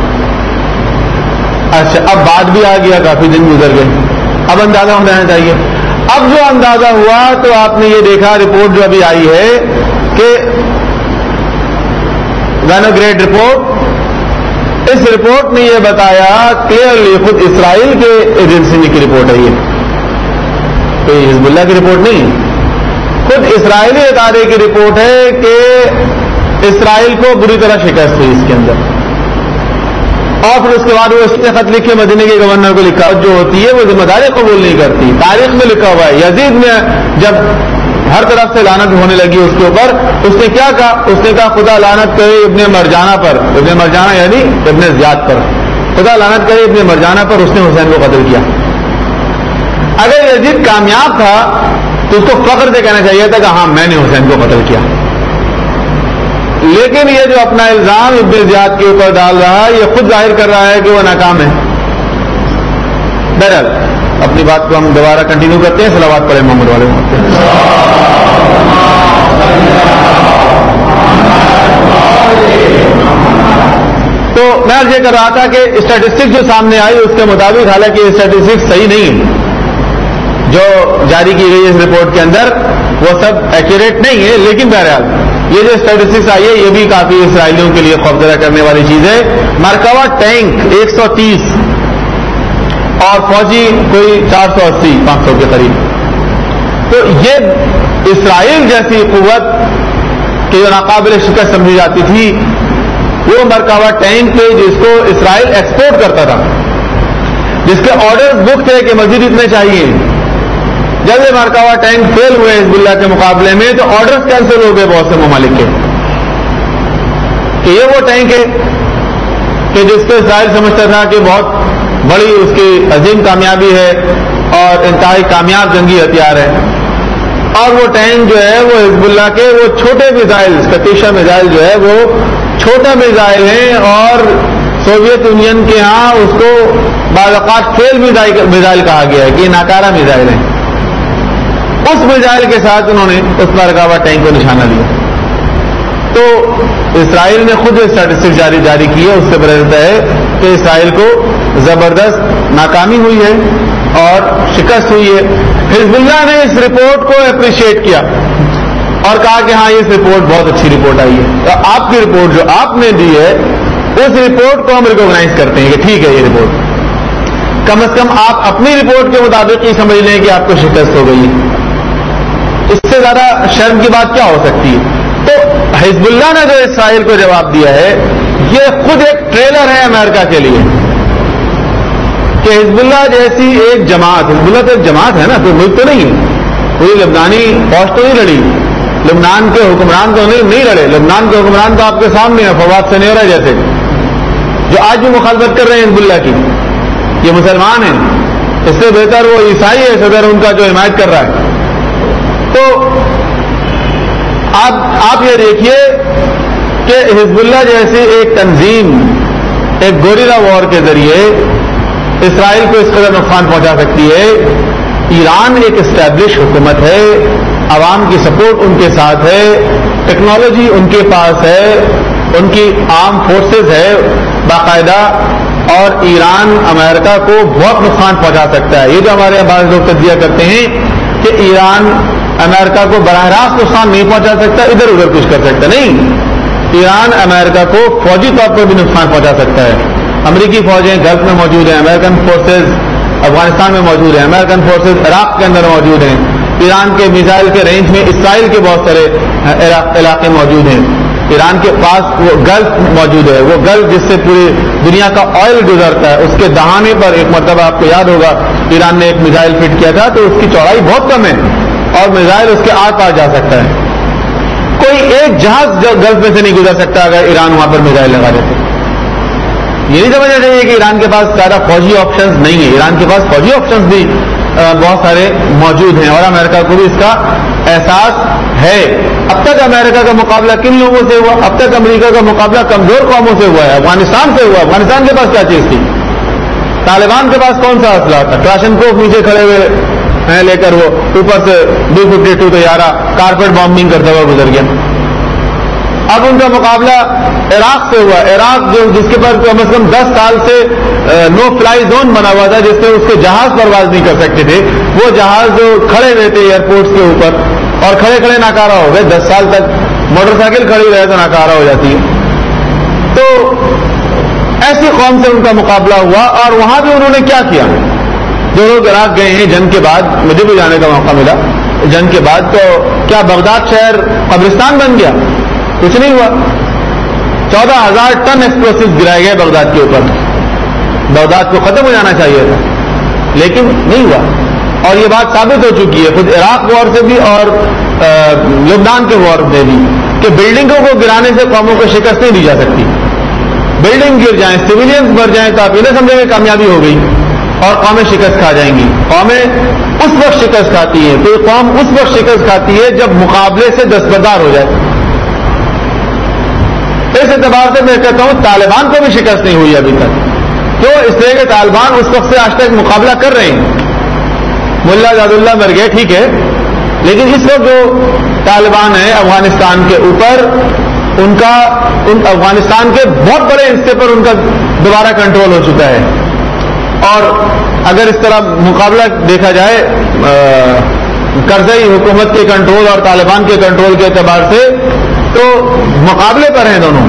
اچھا اب بعد بھی آ گیا، کافی دن گزر گئے، اب اندازہ ہونا چاہیے۔ اب جو اندازہ ہوا تو آپ نے یہ دیکھا رپورٹ جو ابھی آئی ہے کہ وینوگریڈ رپورٹ، اس رپورٹ نے یہ بتایا کلیئرلی، خود اسرائیل کے ایجنسی کی رپورٹ ہے، یہ کوئی حزب اللہ کی رپورٹ نہیں، خود اسرائیلی ادارے کی رپورٹ ہے کہ اسرائیل کو بری طرح شکست ہوئی اس کے اندر۔ اور پھر اس کے بعد وہ اس نے خط لکھے مدینے کے گورنر کو لکھا، جو ہوتی ہے وہ ذمہ داری قبول نہیں کرتی۔ تاریخ میں لکھا ہوا ہے، یزید نے جب ہر طرف سے لعنت ہونے لگی اس کے اوپر، اس نے کیا کہا؟ اس نے کہا خدا لعنت کرے ابن مرجانہ پر، ابن مرجانہ یعنی ابن زیاد پر، خدا لعنت کرے ابن مرجانہ پر، اس نے حسین کو قتل کیا۔ اگر یزید کامیاب تھا تو اس کو فخر سے کہنا چاہیے تھا کہ ہاں میں نے حسین کو قتل کیا، لیکن یہ جو اپنا الزام ابن زیاد کے اوپر ڈال رہا ہے، یہ خود ظاہر کر رہا ہے کہ وہ ناکام ہے۔ بہرحال اپنی بات کو ہم دوبارہ کنٹینیو کرتے ہیں. صلوات پڑھیں محمد والے محمد. تو میں یہ کر رہا تھا کہ اسٹیٹسٹکس جو سامنے آئی اس کے مطابق، حالانکہ اسٹیٹسٹکس صحیح نہیں ہے جو جاری کی گئی اس رپورٹ کے اندر، وہ سب ایکوریٹ نہیں ہے، لیکن بہرحال یہ جو اسٹیٹسٹکس آئی ہے یہ بھی کافی اسرائیلیوں کے لیے خوفزدہ کرنے والی چیز ہے. مرکبہ ٹینک 130 اور فوجی کوئی 480-500 کے قریب. تو یہ اسرائیل جیسی قوت کہ جو ناقابل شکست سمجھی جاتی تھی، وہ مرکبہ ٹینک پہ جس کو اسرائیل ایکسپورٹ کرتا تھا، جس کے آرڈرز بک تھے کہ مزید اتنے چاہیے، جب یہ مرکبہ ٹینک فیل ہوئے حزب اللہ کے مقابلے میں تو آرڈرز کینسل ہو گئے بہت سے ممالک کے کہ یہ وہ ٹینک ہے کہ جس کو اسرائیل سمجھتا تھا کہ بہت بڑی اس کی عظیم کامیابی ہے اور انتہائی کامیاب جنگی ہتھیار ہے. اور وہ ٹینک جو ہے وہ حزب اللہ کے وہ چھوٹے میزائل، کتیشا میزائل جو ہے وہ چھوٹا میزائل ہیں، اور سوویت یونین کے ہاں اس کو بعض اوقات فیل میزائل کہا گیا ہے کہ یہ ناکارہ میزائل ہیں. اس میزائل کے ساتھ انہوں نے اس مرکبہ ٹینک کو نشانہ لیا. تو اسرائیل نے خود اسٹیٹسٹکس جاری کی ہے، اس سے پتہ چلتا ہے کہ اسرائیل کو زبردست ناکامی ہوئی ہے اور شکست ہوئی ہے. حزب اللہ نے اس رپورٹ کو اپریشیٹ کیا اور کہا کہ ہاں یہ رپورٹ بہت اچھی رپورٹ آئی ہے، اور آپ کی رپورٹ جو آپ نے دی ہے اس رپورٹ کو ہم ریکوگنائز کرتے ہیں کہ ٹھیک ہے یہ رپورٹ، کم از کم آپ اپنی رپورٹ کے مطابق یہ سمجھ لیں کہ آپ کو شکست ہو گئی. اس سے زیادہ شرم کی بات کیا ہو سکتی ہے؟ تو حزب اللہ نے جو اسرائیل کو جواب دیا ہے یہ خود ایک ٹریلر ہے امریکہ کے لیے کہ حزب اللہ جیسی ایک جماعت، حزب اللہ تو ایک جماعت ہے نا، کوئی ملک تو نہیں ہے، کوئی لبنانی فوج تو نہیں لڑی، لبنان کے حکمران تو نہیں لڑے، لبنان کے حکمران تو آپ کے سامنے ہیں، فواد سنیورا جیسے جو آج بھی مخالفت کر رہے ہیں حزب اللہ کی، یہ مسلمان ہیں، اس سے بہتر وہ عیسائی ہے صدر ان کا جو حمایت کر رہا ہے. تو آپ یہ دیکھیے کہ حزب اللہ جیسی ایک تنظیم ایک گوریلا وار کے ذریعے اسرائیل کو اس قدر نقصان پہنچا سکتی ہے. ایران ایک اسٹیبلش حکومت ہے، عوام کی سپورٹ ان کے ساتھ ہے، ٹیکنالوجی ان کے پاس ہے، ان کی آرم فورسز ہے باقاعدہ، اور ایران امریکہ کو بہت نقصان پہنچا سکتا ہے. یہ جو ہمارے یہاں بعض لوگ تجزیہ کرتے ہیں کہ ایران امریکہ کو براہ راست نقصان نہیں پہنچا سکتا، ادھر ادھر کچھ کر سکتا نہیں. ایران امریکہ کو فوجی طور پر بھی نقصان پہنچا سکتا ہے. امریکی فوجیں گلف میں موجود ہیں، امریکن فورسز افغانستان میں موجود ہیں، امریکن فورسز عراق کے اندر موجود ہیں، ایران کے میزائل کے رینج میں اسرائیل کے بہت سارے علاقے موجود ہیں. ایران کے پاس وہ گلف موجود ہے، وہ گلف جس سے پوری دنیا کا آئل گزرتا ہے، اس کے دہانے پر ایک مرتبہ آپ کو یاد ہوگا ایران نے ایک میزائل فٹ کیا تھا تو اس کی چوڑائی بہت کم ہے اور میزائل اس کے آر پار جا سکتا ہے. کوئی ایک جہاز گلف میں سے نہیں گزر سکتا اگر ایران وہاں پر میزائل لگا دیتے. یہ نہیں سمجھنا چاہیے کہ ایران کے پاس زیادہ فوجی آپشنز نہیں ہے، ایران کے پاس فوجی آپشنز بھی بہت سارے موجود ہیں، اور امریکہ کو بھی اس کا احساس ہے. اب تک امریکہ کا مقابلہ کن لوگوں سے ہوا؟ اب تک امریکہ کا مقابلہ کمزور قوموں سے ہوا ہے، افغانستان سے ہوا. افغانستان کے پاس کیا چیز تھی؟ طالبان کے پاس کون سا اسلحہ تھا؟ کلاشنکوف نیچے کھڑے ہوئے لے کر وہ اوپر سے B-52 طیارہ کارپیٹ بامبنگ کرتا ہوا گزر گیا. اب ان کا مقابلہ عراق سے ہوا، عراق جس کے پاس کم از کم 10 سال سے نو فلائی زون بنا ہوا تھا، جس سے اس کے جہاز پرواز نہیں کر سکتے تھے. وہ جہاز جو کھڑے ہوئے تھے ایئرپورٹس کے اوپر اور کھڑے کھڑے ناکارہ ہو گئے. 10 سال تک موٹر سائیکل کھڑی رہے تو ناکارہ ہو جاتی ہے. تو ایسی قوم سے ان کا مقابلہ ہوا، اور وہاں بھی انہوں نے کیا کیا؟ جو لوگ عراق گئے ہیں جنگ کے بعد، مجھے بھی جانے کا موقع ملا جنگ کے بعد، تو کیا بغداد شہر قبرستان بن گیا؟ کچھ نہیں ہوا. 14,000 ٹن ایکسپلوسیو گرائے گئے بغداد کے اوپر. بغداد کو ختم ہو جانا چاہیے تھا لیکن نہیں ہوا. اور یہ بات ثابت ہو چکی ہے خود عراق وار سے بھی اور لبنان کے وار میں بھی کہ بلڈنگوں کو گرانے سے قوموں کو شکست نہیں دی جا سکتی. بلڈنگ گر جائیں، سویلینز مر جائیں تو آپ یہ نہ سمجھیں کہ کامیابی ہو گئی اور قومیں شکست کھا جائیں گی. قومیں اس وقت شکست کھاتی ہے، کوئی قوم اس وقت شکست کھاتی ہے جب مقابلے سے دستبردار ہو جائے. اس اعتبار سے میں کہتا ہوں طالبان کو بھی شکست نہیں ہوئی ابھی تک. کیوں؟ اس لیے کہ طالبان اس وقت سے آج تک مقابلہ کر رہے ہیں. ملا عزاد اللہ مر گئے ٹھیک ہے، لیکن اس وقت جو طالبان ہیں افغانستان کے اوپر، ان افغانستان کے بہت بڑے حصے پر ان کا دوبارہ کنٹرول ہو چکا ہے. اور اگر اس طرح مقابلہ دیکھا جائے کرزئی حکومت کے کنٹرول اور طالبان کے کنٹرول کے اعتبار سے، تو مقابلے پر ہیں دونوں.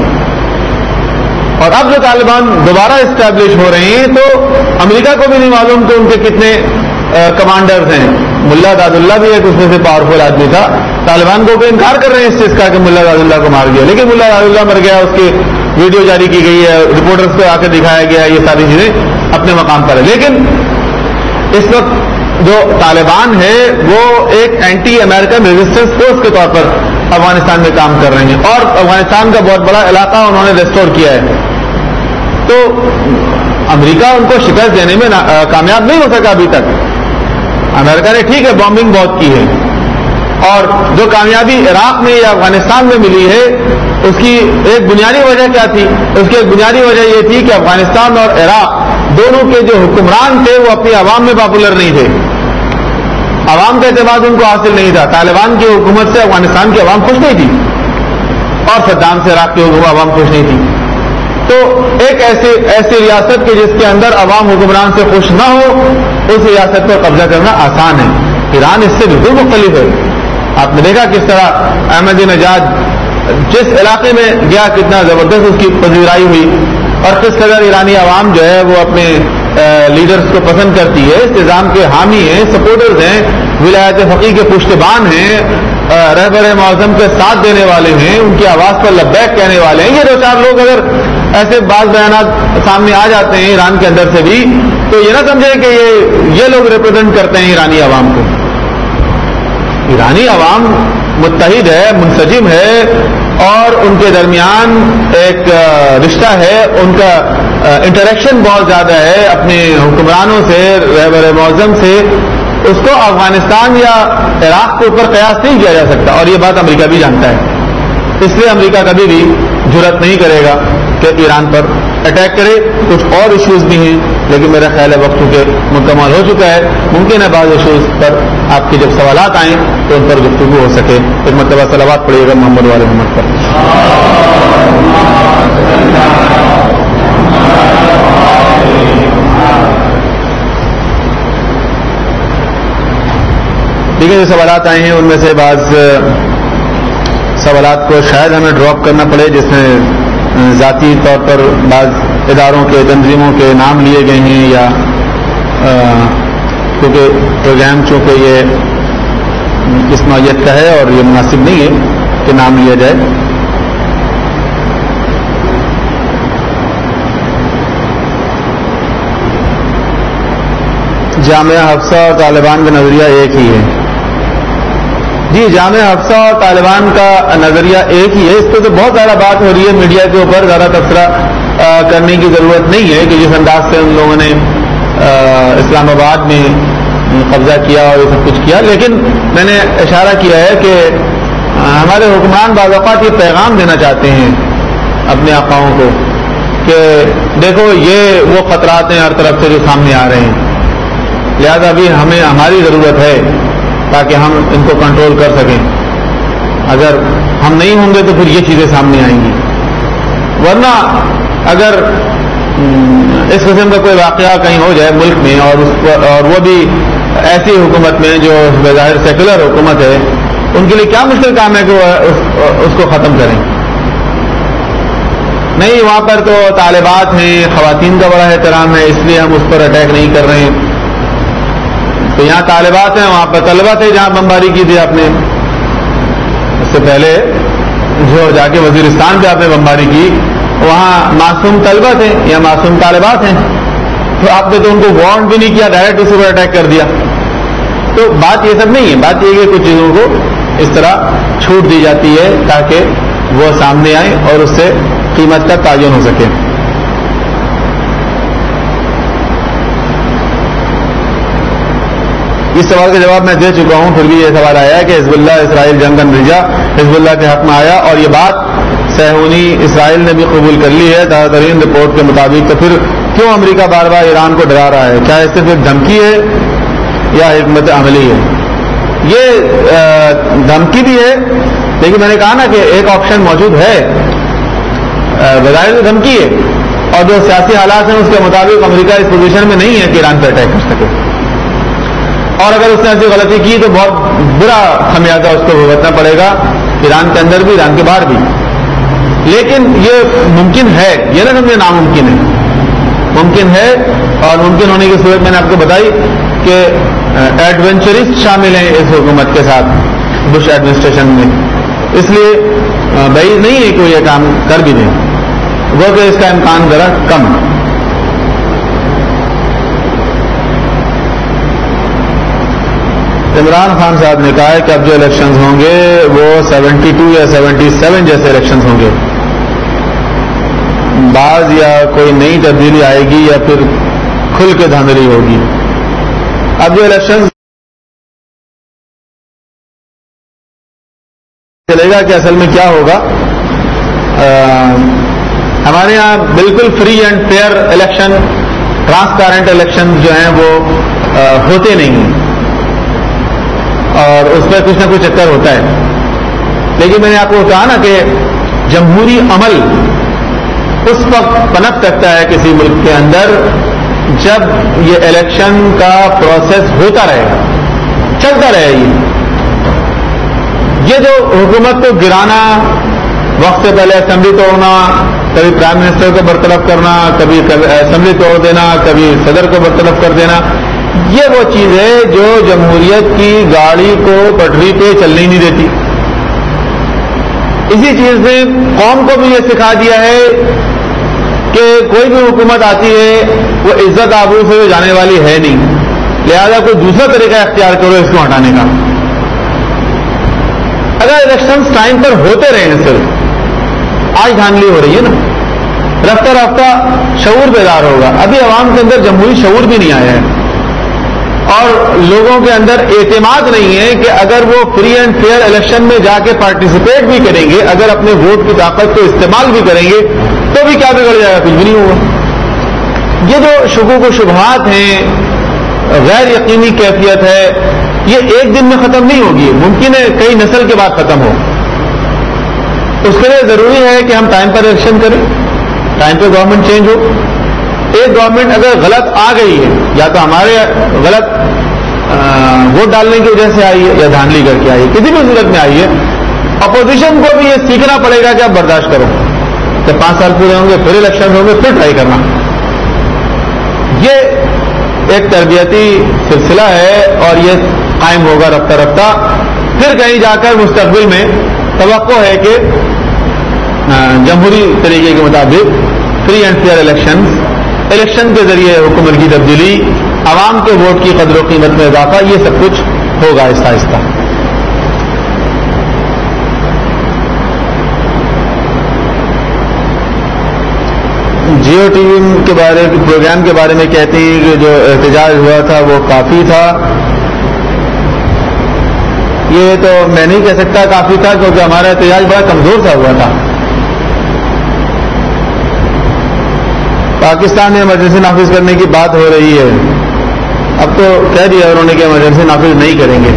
اور اب جو طالبان دوبارہ اسٹیبلش ہو رہے ہیں تو امریکہ کو بھی نہیں معلوم کہ ان کے کتنے کمانڈرز ہیں. ملا عزاد اللہ بھی ایک اس میں سے پاورفل آدمی تھا. طالبان کو انکار کر رہے ہیں اس چیز کا کہ ملا عزاد اللہ کو مار گیا، لیکن ملا عزاد اللہ مر گیا، اس کی ویڈیو جاری کی گئی ہے، رپورٹرز کو آ کے دکھایا گیا، یہ ساری چیزیں اپنے مقام پر ہے. لیکن اس وقت جو طالبان ہے وہ ایک اینٹی امریکن ریزسٹنس فورس کے طور پر افغانستان میں کام کر رہے ہیں، اور افغانستان کا بہت بڑا علاقہ انہوں نے ریسٹور کیا ہے. تو امریکہ ان کو شکست دینے میں کامیاب نہیں ہو سکا ابھی تک. امریکہ نے ٹھیک ہے بامبنگ بہت کی ہے، اور جو کامیابی عراق میں یا افغانستان میں ملی ہے اس کی ایک بنیادی وجہ کیا تھی؟ اس کی ایک بنیادی وجہ یہ تھی کہ افغانستان اور عراق دونوں کے جو حکمران تھے وہ اپنی عوام میں پاپولر نہیں تھے، عوام کا اعتماد ان کو حاصل نہیں تھا. طالبان کی حکومت سے افغانستان کی عوام خوش نہیں تھی، اور صدام سے عراق کی عوام خوش نہیں تھی. تو ایک ایسی ریاست کے جس کے اندر عوام حکمران سے خوش نہ ہو، اس ریاست پر قبضہ کرنا آسان ہے. ایران اس سے بالکل مختلف ہے. آپ نے دیکھا کس طرح احمدی نژاد جس علاقے میں گیا کتنا زبردست اس کی پذیرائی ہوئی، اور کس قدر ایرانی عوام جو ہے وہ اپنے لیڈرز کو پسند کرتی ہے، اس نظام کے حامی ہیں، سپورٹرز ہیں، ولایت فقیہ کے پشتبان ہیں، رہبر معظم کے ساتھ دینے والے ہیں، ان کی آواز پر لبیک کہنے والے ہیں. یہ دو چار لوگ اگر ایسے بعض بیانات سامنے آ جاتے ہیں ایران کے اندر سے بھی، تو یہ نہ سمجھیں کہ یہ لوگ ریپرزینٹ کرتے ہیں ایرانی عوام کو. ایرانی عوام متحد ہے، منسجم ہے، اور ان کے درمیان ایک رشتہ ہے، ان کا انٹریکشن بہت زیادہ ہے اپنے حکمرانوں سے، رہبر معظم سے. اس کو افغانستان یا عراق کے اوپر قیاس نہیں کیا جا سکتا، اور یہ بات امریکہ بھی جانتا ہے. اس لیے امریکہ کبھی بھی جرأت نہیں کرے گا کہ ایران پر اٹیک کرے. کچھ اور ایشوز بھی ہیں، لیکن میرا خیال ہے وقت کے مکمل ہو چکا ہے. ممکن ہے بعض ایشوز پر آپ کے جب سوالات آئیں تو ان پر گفتگو ہو سکے. ایک مرتبہ صلوات پڑھیے گا محمد والے محمد پر. ٹھیک ہے، جو سوالات آئے ہیں ان میں سے بعض سوالات کو شاید ہمیں ڈراپ کرنا پڑے، جس میں ذاتی طور پر بعض اداروں کے تنظیموں کے نام لیے گئے ہیں، یا کیونکہ پروگرام چونکہ یہ اس نوعیت کا ہے اور یہ مناسب نہیں ہے کہ نام لیا جائے. جامعہ حفصہ اور طالبان کا نظریہ ایک ہی ہے. جی، جامعہ حفصہ اور طالبان کا نظریہ ایک ہی ہے. اس پہ تو بہت زیادہ بات ہو رہی ہے میڈیا کے اوپر، زیادہ تبصرہ کرنے کی ضرورت نہیں ہے کہ جس انداز سے ان لوگوں نے اسلام آباد میں قبضہ کیا اور یہ سب کچھ کیا. لیکن میں نے اشارہ کیا ہے کہ ہمارے حکمران بعض اوقات یہ پیغام دینا چاہتے ہیں اپنے آقاؤں کو کہ دیکھو یہ وہ خطرات ہیں ہر طرف سے جو سامنے آ رہے ہیں، لہذا بھی ہمیں ہماری ضرورت ہے تاکہ ہم ان کو کنٹرول کر سکیں. اگر ہم نہیں ہوں گے تو پھر یہ چیزیں سامنے آئیں گی. ورنہ اگر اس قسم کا کوئی واقعہ کہیں ہو جائے ملک میں، اور وہ بھی ایسی حکومت میں جو بظاہر سیکولر حکومت ہے، ان کے لیے کیا مشکل کام ہے کہ وہ اس کو ختم کریں. نہیں، وہاں پر تو طالبات ہیں، خواتین کا بڑا احترام ہے، اس لیے ہم اس پر اٹیک نہیں کر رہے ہیں. تو یہاں طالبات ہیں، وہاں پر طلبہ تھے جہاں بمباری کی تھی آپ نے. اس سے پہلے جو جا کے وزیرستان پہ آپ نے بمباری کی، وہاں معصوم طلبہ تھے یا معصوم طالبات ہیں. تو آپ نے تو ان کو وارن بھی نہیں کیا، ڈائریکٹ اسی پر اٹیک کر دیا. تو بات یہ سب نہیں ہے. بات یہ ہے کہ کچھ چیزوں کو اس طرح چھوٹ دی جاتی ہے تاکہ وہ سامنے آئیں اور اس سے قیمت کا تعین ہو سکے. اس سوال کا جواب میں دے چکا ہوں، پھر بھی یہ سوال آیا کہ حزب اللہ اسرائیل جنگ نتیجہ حزب اللہ کے حق میں آیا، اور یہ بات صہیونی اسرائیل نے بھی قبول کر لی ہے تازہ ترین رپورٹ کے مطابق. تو پھر کیوں امریکہ بار بار ایران کو ڈرا رہا ہے؟ کیا اس سے پھر دھمکی ہے یا حکمت عملی ہے. یہ دھمکی بھی ہے، لیکن میں نے کہا نا کہ ایک آپشن موجود ہے. بظاہر دھمکی ہے، اور جو سیاسی حالات ہیں اس کے مطابق امریکہ اس پوزیشن میں نہیں ہے کہ ایران پہ اٹیک کر سکے، اور اگر اس نے ایسی غلطی کی تو بہت برا خمیازہ اس کو بھگتنا پڑے گا، ایران کے اندر بھی ایران کے باہر بھی. لیکن یہ ممکن ہے، یہ نہ سمجھے ناممکن ہے، ممکن ہے. اور ممکن ہونے کی صورت میں نے آپ کو بتائی کہ ایڈونچرسٹ شامل ہیں اس حکومت کے ساتھ بش ایڈمنسٹریشن میں، اس لیے بعید نہیں ہے کہ وہ یہ کام کر بھی دیں، وہ کہ اس کا امکان ذرا کم ہے. عمران خان صاحب نے کہا ہے کہ اب جو الیکشنز ہوں گے وہ 72 یا 77 جیسے الیکشنز ہوں گے، بعض یا کوئی نئی تبدیلی آئے گی یا پھر کھل کے دھاندلی ہوگی. اب جو الیکشنز چلے گا کہ اصل میں کیا ہوگا. ہمارے یہاں بالکل free and fair election, transparent election جو ہیں وہ ہوتے نہیں ہیں، اور اس میں کچھ نہ کچھ چکر ہوتا ہے. لیکن میں نے آپ کو کہا نا کہ جمہوری عمل اس وقت پنپ سکتا ہے کسی ملک کے اندر جب یہ الیکشن کا پروسیس ہوتا رہے گا، چلتا رہے. یہ جو حکومت کو گرانا، وقت سے پہلے اسمبلی توڑنا، کبھی پرائم منسٹر کو برطرف کرنا، کبھی اسمبلی توڑ دینا، کبھی صدر کو برطرف کر دینا، یہ وہ چیز ہے جو جمہوریت کی گاڑی کو پٹری پہ چلنے نہیں دیتی. اسی چیز نے قوم کو بھی یہ سکھا دیا ہے کہ کوئی بھی حکومت آتی ہے وہ عزت آبرو سے جانے والی ہے نہیں، لہذا کوئی دوسرا طریقہ اختیار کرو اس کو ہٹانے کا. اگر الیکشنز ٹائم پر ہوتے رہے ہیں، صرف آج دھاندلی ہو رہی ہے نا، رفتہ رفتہ شعور بیدار ہوگا. ابھی عوام کے اندر جمہوری شعور بھی نہیں آیا ہے، اور لوگوں کے اندر اعتماد نہیں ہے کہ اگر وہ فری اینڈ فیئر الیکشن میں جا کے پارٹیسپیٹ بھی کریں گے، اگر اپنے ووٹ کی طاقت کو استعمال بھی کریں گے تو بھی کیا بگڑ جائے گا، کچھ بھی نہیں ہوگا. یہ جو شکوک و شبہات ہیں، غیر یقینی کیفیت ہے، یہ ایک دن میں ختم نہیں ہوگی، ممکن ہے کئی نسل کے بعد ختم ہو. اس کے لیے ضروری ہے کہ ہم ٹائم پر الیکشن کریں، ٹائم پہ گورنمنٹ چینج ہو. ایک گورنمنٹ اگر غلط آ گئی ہے، یا تو ہمارے غلط ووٹ ڈالنے کی وجہ سے آئی ہے یا دھاندلی کر کے آئی ہے، کسی بھی صورت میں آئی ہے، اپوزیشن کو بھی یہ سیکھنا پڑے گا کہ آپ برداشت کرو. جب 5 سال پورے ہوں گے، پھر الیکشن ہوں گے، پھر ٹرائی کرنا. یہ ایک تربیتی سلسلہ ہے اور یہ قائم ہوگا رفتہ رفتہ. پھر کہیں جا کر مستقبل میں توقع ہے کہ جمہوری طریقے کے مطابق فری اینڈ فیئر الیکشن کے ذریعے حکومت کی تبدیلی، عوام کے ووٹ کی قدر و قیمت میں اضافہ، یہ سب کچھ ہوگا آہستہ آہستہ. جیو ٹی وی کے پروگرام کے بارے میں کہتے ہیں کہ جو احتجاج ہوا تھا وہ کافی تھا. یہ تو میں نہیں کہہ سکتا کافی تھا، کیونکہ ہمارا احتجاج بڑا کمزور سا ہوا تھا. پاکستان میں ایمرجنسی نافذ کرنے کی بات ہو رہی ہے، اب تو کہہ دیا انہوں نے کہ ایمرجنسی نافذ نہیں کریں گے.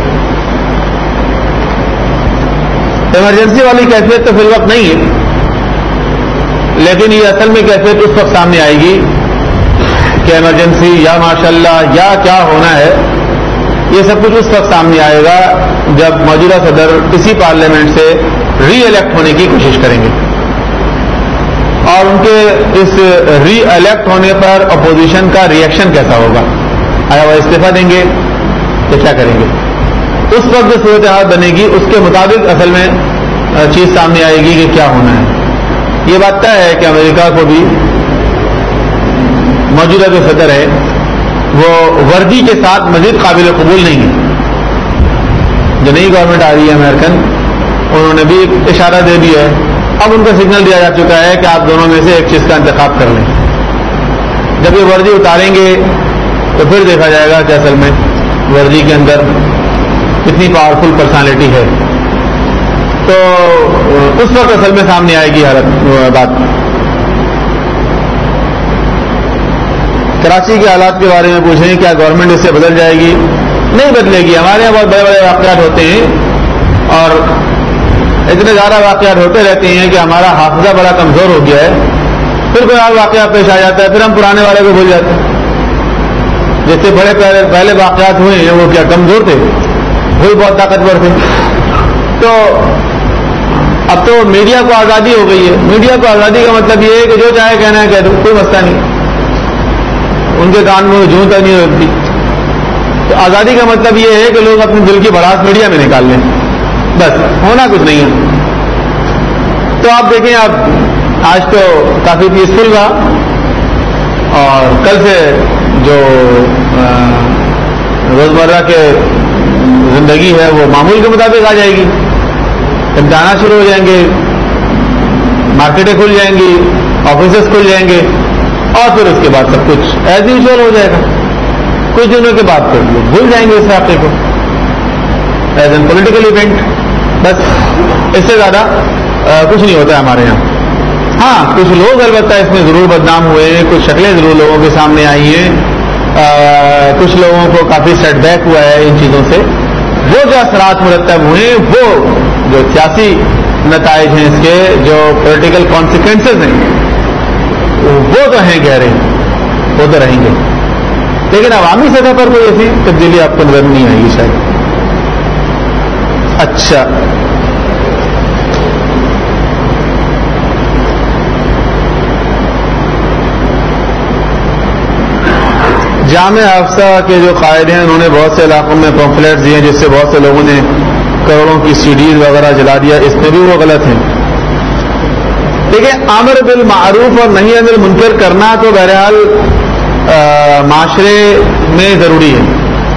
ایمرجنسی والی کیفیت تو فی الوقت نہیں ہے، لیکن یہ اصل میں کیفیت اس وقت سامنے آئے گی کہ ایمرجنسی یا ماشاءاللہ یا کیا ہونا ہے. یہ سب کچھ اس وقت سامنے آئے گا جب موجودہ صدر اسی پارلیمنٹ سے ری الیکٹ ہونے کی کوشش کریں گے، اور ان کے اس ری الیکٹ ہونے پر اپوزیشن کا ری ایکشن کیسا ہوگا. آیا وہ استعفیٰ دیں گے تو کیا کریں گے؟ اس وقت جو صورتحال بنے گی اس کے مطابق اصل میں چیز سامنے آئے گی کہ کیا ہونا ہے. یہ بات طے ہے کہ امریکہ کو بھی موجودہ جو صدر ہے وہ وردی کے ساتھ مزید قابل قبول نہیں ہے. جو نئی گورنمنٹ آ رہی ہے امریکن، انہوں نے بھی اشارہ دے دیا ہے، اب ان کو سگنل دیا جا چکا ہے کہ آپ دونوں میں سے ایک چیز کا انتخاب کر لیں. جب یہ وردی اتاریں گے تو پھر دیکھا جائے گا کہ اصل میں وردی کے اندر کتنی پاورفل پرسنالٹی ہے. تو اس وقت اصل میں سامنے آئے گی بات. کراچی کے حالات کے بارے میں پوچھ رہے ہیں کیا گورنمنٹ اس سے بدل جائے گی؟ نہیں بدلے گی. ہمارے یہاں بہت بڑے بڑے واقعات ہوتے ہیں اور اتنے زیادہ واقعات ہوتے رہتے ہیں کہ ہمارا حافظہ بڑا کمزور ہو گیا ہے. پھر کوئی اور واقعہ پیش آ جاتا ہے, پھر ہم پرانے والے کو بھول جاتے ہیں. جس سے بڑے پہلے واقعات ہوئے ہیں وہ کیا کمزور تھے؟ وہی بہت طاقتور تھے. تو اب تو میڈیا کو آزادی ہو گئی ہے. میڈیا کو آزادی کا مطلب یہ ہے کہ جو چاہے کہنا ہے کہہ دو, کوئی مسئلہ نہیں, ان کے کان میں جوں تک نہیں ہوتی. تو آزادی کا مطلب یہ ہے کہ لوگ اپنے دل کی بڑاس میڈیا میں نکال لیں, بس, ہونا کچھ نہیں ہے. تو آپ دیکھیں, آپ آج تو کافی پیسفل رہا اور کل سے جو روزمرہ کے زندگی ہے وہ معمول کے مطابق آ جائے گی. امتحانات شروع ہو جائیں گے, مارکیٹیں کھل جائیں گی, آفیسز کھل جائیں گے اور پھر اس کے بعد سب کچھ ایز یوزول ہو جائے گا. کچھ دنوں کے بعد پھر لوگ بھول جائیں گے اس واقعے کو ایز این پولیٹیکل ایونٹ. بس اس سے زیادہ کچھ نہیں ہوتا ہے ہمارے یہاں. ہاں کچھ لوگ البتہ اس میں ضرور بدنام ہوئے ہیں, کچھ شکلیں ضرور لوگوں کے سامنے آئی ہیں, کچھ لوگوں کو کافی سیٹ بیک ہوا ہے ان چیزوں سے. وہ جو اثرات مرتب ہوئے وہ جو سیاسی نتائج ہیں اس کے, جو پولیٹیکل کانسیکوینسز ہیں وہ تو ہیں گہرے, وہ تو رہیں گے. لیکن عوامی سطح پر کوئی ایسی تبدیلی آپ کو نظر نہیں آئے گی شاید. اچھا, جامع حفصہ کے جو قائد ہیں انہوں نے بہت سے علاقوں میں پمفلیٹس دیے جس سے بہت سے لوگوں نے کروڑوں کی سیڈیز وغیرہ جلا دیا. اس میں بھی وہ غلط ہیں. دیکھیں, امر بالمعروف اور نہی عن المنکر کرنا تو بہرحال معاشرے میں ضروری ہے,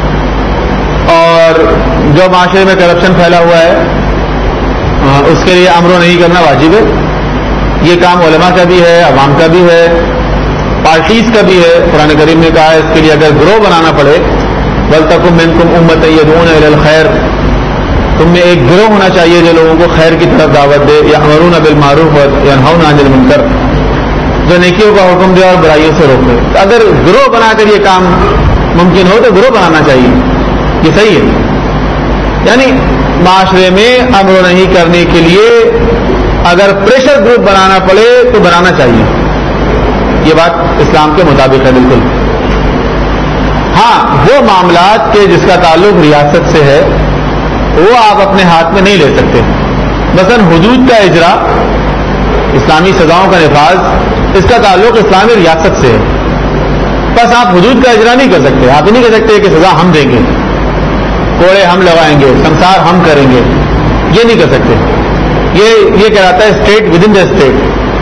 اور جو معاشرے میں کرپشن پھیلا ہوا ہے اس کے لیے امر و نہی کرنا واجب ہے. یہ کام علماء کا بھی ہے, عوام کا بھی ہے, پارٹیز کا بھی ہے. قرآن کریم نے کہا ہے اس کے لیے اگر گروہ بنانا پڑے, وَلْتَكُن مِّنكُمْ أُمَّةٌ يَدْعُونَ إِلَى الْخَيْرِ, تم میں ایک گروہ ہونا چاہیے جو لوگوں کو خیر کی طرف دعوت دے. يَأْمُرُونَ بِالْمَعْرُوفِ وَيَنْهَوْنَ عَنِ الْمُنكَرِ, جو نیکیوں کا حکم دے اور برائیوں سے روکے. اگر گروہ بنا کر یہ کام ممکن ہو تو گروہ بنانا چاہیے, یہ صحیح ہے. یعنی معاشرے میں امر و نہی کرنے کے لیے اگر پریشر گروپ بنانا پڑے تو بنانا چاہیے. یہ بات اسلام کے مطابق ہے بالکل. ہاں وہ معاملات کے جس کا تعلق ریاست سے ہے وہ آپ اپنے ہاتھ میں نہیں لے سکتے. مثلا حدود کا اجرا, اسلامی سزاؤں کا نفاذ, اس کا تعلق اسلامی ریاست سے ہے. بس آپ حدود کا اجرا نہیں کر سکتے. آپ نہیں کہہ سکتے کہ سزا ہم دیں گے, کوڑے ہم لگائیں گے, سنسار ہم کریں گے, یہ نہیں کر سکتے. یہ کہلاتا ہے state within the state.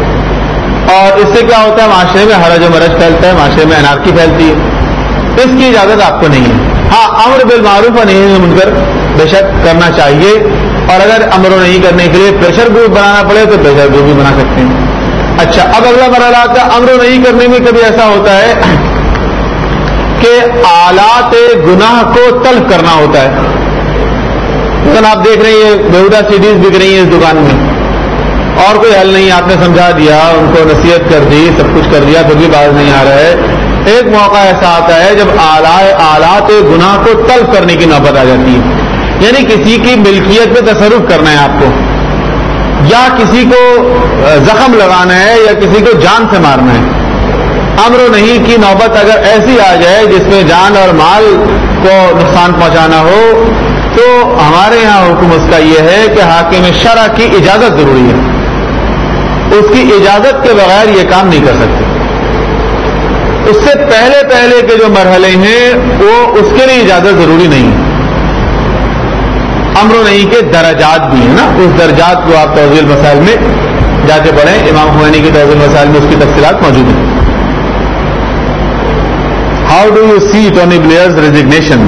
اور اس سے کیا ہوتا ہے, معاشرے میں حرج و مرج پھیلتا ہے, معاشرے میں انارکی پھیلتی ہے. اس کی اجازت آپ کو نہیں ہے. ہاں امر بالمعروف اور نہی عن المنکر بے شک کرنا چاہیے, اور اگر امر و نہیں کرنے کے لیے پریشر گروپ بنانا پڑے تو پریشر گروپ بھی بنا سکتے ہیں. اچھا, اب اگلا مرحلہ آتا ہے امر و نہیں کرنے میں. کبھی ایسا ہوتا ہے کہ آلات گناہ کو تلف کرنا ہوتا ہے. مثلا آپ دیکھ رہے ہیں بیہودہ سیڈیز بک رہی ہیں اس دکان میں, اور کوئی حل نہیں, آپ نے سمجھا دیا, ان کو نصیحت کر دی, سب کچھ کر دیا, پھر بھی باز نہیں آ رہا ہے. ایک موقع ایسا آتا ہے جب آلات گناہ کو تلف کرنے کی نوبت آ جاتی ہے. یعنی کسی کی ملکیت پہ تصرف کرنا ہے آپ کو, یا کسی کو زخم لگانا ہے, یا کسی کو جان سے مارنا ہے. امر و نہی کی نوبت اگر ایسی آ جائے جس میں جان اور مال کو نقصان پہنچانا ہو, تو ہمارے یہاں حکم اس کا یہ ہے کہ حاکم شرع کی اجازت ضروری ہے. اس کی اجازت کے بغیر یہ کام نہیں کر سکتے. اس سے پہلے کے جو مرحلے ہیں وہ اس کے لیے اجازت ضروری نہیں ہے. امر و نہی کے درجات بھی ہیں نا, اس درجات کو آپ توضیح المسائل میں جا کے پڑھیں. امام خمینی کی توضیح المسائل میں اس کی تفصیلات موجود ہیں. How do you see Tony Blair's resignation?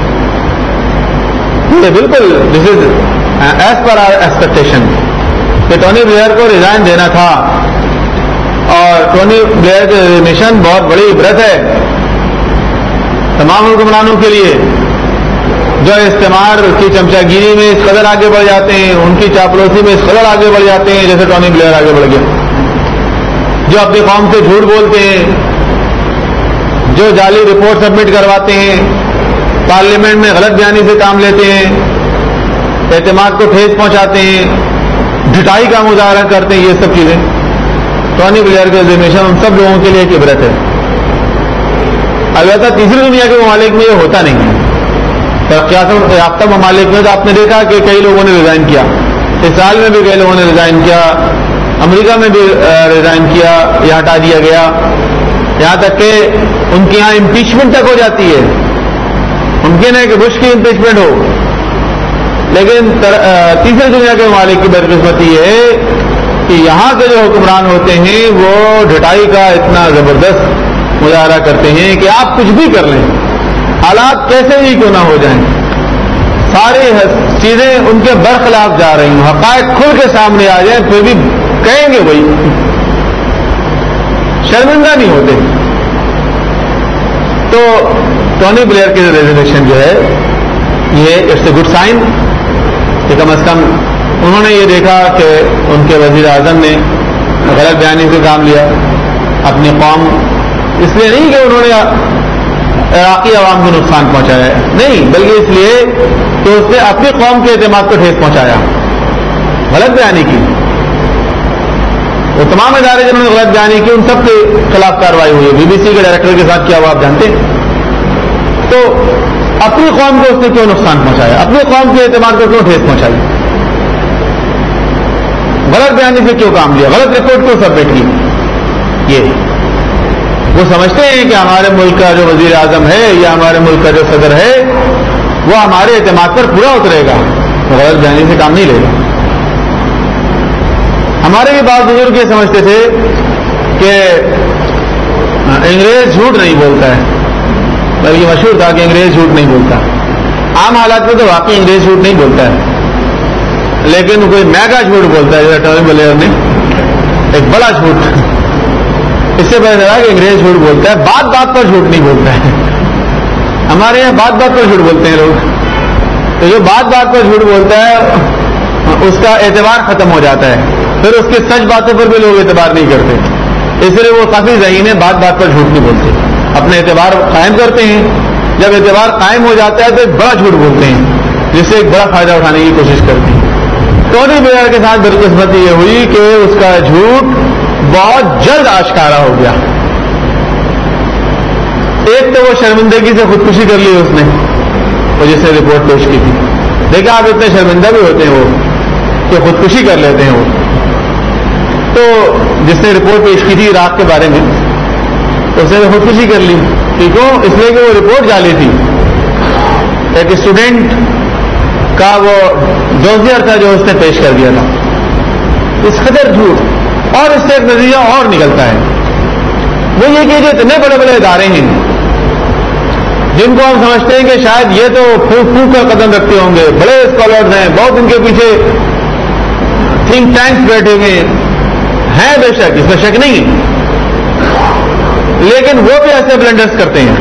بالکل this is as per our expectation کہ ٹونی بلیئر کو ریزائن دینا تھا, اور ٹونی بلیئر کی ریزگنیشن بہت بڑی عبرت ہے تمام حکمرانوں کے لیے جو استعمار کی چمچا گیری میں اس قدر آگے بڑھ جاتے ہیں, ان کی چاپلوسی میں اس قدر آگے بڑھ جاتے ہیں جیسے ٹونی بلیئر آگے بڑھ گیا, جو اپنی قوم سے جھوٹ بولتے ہیں, جو جعلی رپورٹ سبمٹ کرواتے ہیں، پارلیمنٹ میں غلط بیانی سے کام لیتے ہیں، اعتماد کو ٹھیس پہنچاتے ہیں، ڈٹائی کا مظاہرہ کرتے ہیں، یہ سب چیزیں ٹونی بلیئر کے ریزگنیشن ان سب لوگوں کے لیے ایک عبرت ہے. البتہ تیسری دنیا کے ممالک میں یہ ہوتا نہیں ہے. ترقیات یافتہ ممالک میں تو آپ نے دیکھا کہ کئی لوگوں نے ریزائن کیا، اسرائیل میں بھی کئی لوگوں نے ریزائن کیا، امریکہ میں بھی ریزائن کیا یا ہٹا دیا گیا، یہاں تک کہ ان کے یہاں امپیچمنٹ تک ہو جاتی ہے. ممکن ہے کہ بش کی امپیچمنٹ ہو، لیکن تیسری دنیا کے ممالک کی بدقسمتی یہ ہے کہ یہاں کے جو حکمران ہوتے ہیں وہ ڈٹائی کا اتنا زبردست مظاہرہ کرتے ہیں کہ آپ کچھ بھی کر لیں، حالات کیسے ہی کیوں نہ ہو جائیں، ساری چیزیں ان کے برخلاف جا رہی ہیں، حقائق کھل کے سامنے آ جائیں پھر بھی کہیں گے وہی، شرمندہ نہیں ہوتے. تو ٹونی بلیئر کی ریزگنیشن جو ہے یہ اٹس اے گڈ سائن کہ کم از کم انہوں نے یہ دیکھا کہ ان کے وزیر اعظم نے غلط بیانی سے کام لیا. اپنی قوم اس لیے نہیں کہ انہوں نے عراقی عوام کو نقصان پہنچایا ہے، نہیں، بلکہ اس لیے کہ اس نے اپنی قوم کے اعتماد کو ٹھیس پہنچایا، غلط بیانی کی. وہ تمام ادارے جنہوں نے غلط بیانی کی ان سب کے خلاف کارروائی ہوئی. بی بی سی کے ڈائریکٹر کے ساتھ کیا ہوا آپ جانتے ہیں. تو اپنی قوم کو اس نے کیوں نقصان پہنچایا، اپنی قوم کے اعتماد کو کیوں ٹھیس پہنچائی، غلط بیانی سے کیوں کام لیا، غلط رپورٹ کیوں سبمٹ کی. یہ وہ سمجھتے ہیں کہ ہمارے ملک کا جو وزیر اعظم ہے یا ہمارے ملک کا جو صدر ہے وہ ہمارے اعتماد پر پورا اترے گا، غلط بیانی سے کام نہیں لے گا. ہمارے بھی بعض بزرگ یہ سمجھتے تھے کہ انگریز جھوٹ نہیں بولتا ہے، بلکہ مشہور تھا کہ انگریز جھوٹ نہیں بولتا. عام حالات میں تو واقعی انگریز جھوٹ نہیں بولتا ہے، لیکن کوئی میگا جھوٹ بولتا ہے جیسا ٹونی بلیئر نے، ایک بڑا جھوٹ. اس سے پتا چلا کہ انگریز جھوٹ بولتا ہے، بات بات پر جھوٹ نہیں بولتا ہے. ہمارے یہاں بات بات پر جھوٹ بولتے ہیں لوگ، تو جو بات بات پر جھوٹ بولتا ہے اس کا اعتبار ختم ہو جاتا ہے، پھر اس کے سچ باتوں پر بھی لوگ اعتبار نہیں کرتے. اس لیے وہ کافی ذہین ہے، بات بات پر جھوٹ نہیں بولتے، اپنے اعتبار قائم کرتے ہیں. جب اعتبار قائم ہو جاتا ہے تو ایک بڑا جھوٹ بولتے ہیں جس سے ایک بڑا فائدہ اٹھانے کی کوشش کرتے ہیں. ٹونی بلیئر کے ساتھ بدقسمتی یہ ہوئی کہ اس کا جھوٹ بہت جلد آشکارا ہو گیا. ایک تو وہ شرمندگی سے خودکشی کر لی اس نے، وہ جس نے رپورٹ پیش کی تھی. دیکھا آپ اتنے شرمندہ بھی ہوتے ہیں وہ کہ خودکشی کر لیتے ہیں. وہ تو جس نے رپورٹ پیش کی تھی عراق کے بارے میں اس نے خودکشی کر لی. کیوں؟ اس لیے کہ وہ رپورٹ جعلی تھی. ایک اسٹوڈنٹ کا وہ ڈوزیئر تھا جو اس نے پیش کر دیا تھا. اس قدر جھوٹ، اور اس سے ایک نتیجہ اور نکلتا ہے، وہ یہ کہ جو اتنے بڑے بڑے ادارے ہیں جن کو ہم سمجھتے ہیں کہ شاید یہ تو پھوک پھوک کر قدم رکھتے ہوں گے، بڑے اسکالرز ہیں، بہت ان کے پیچھے تھنک ٹینکس بیٹھے ہوئے ہیں، بے شک، اس میں شک نہیں ہے، لیکن وہ بھی ایسے بلنڈرز کرتے ہیں.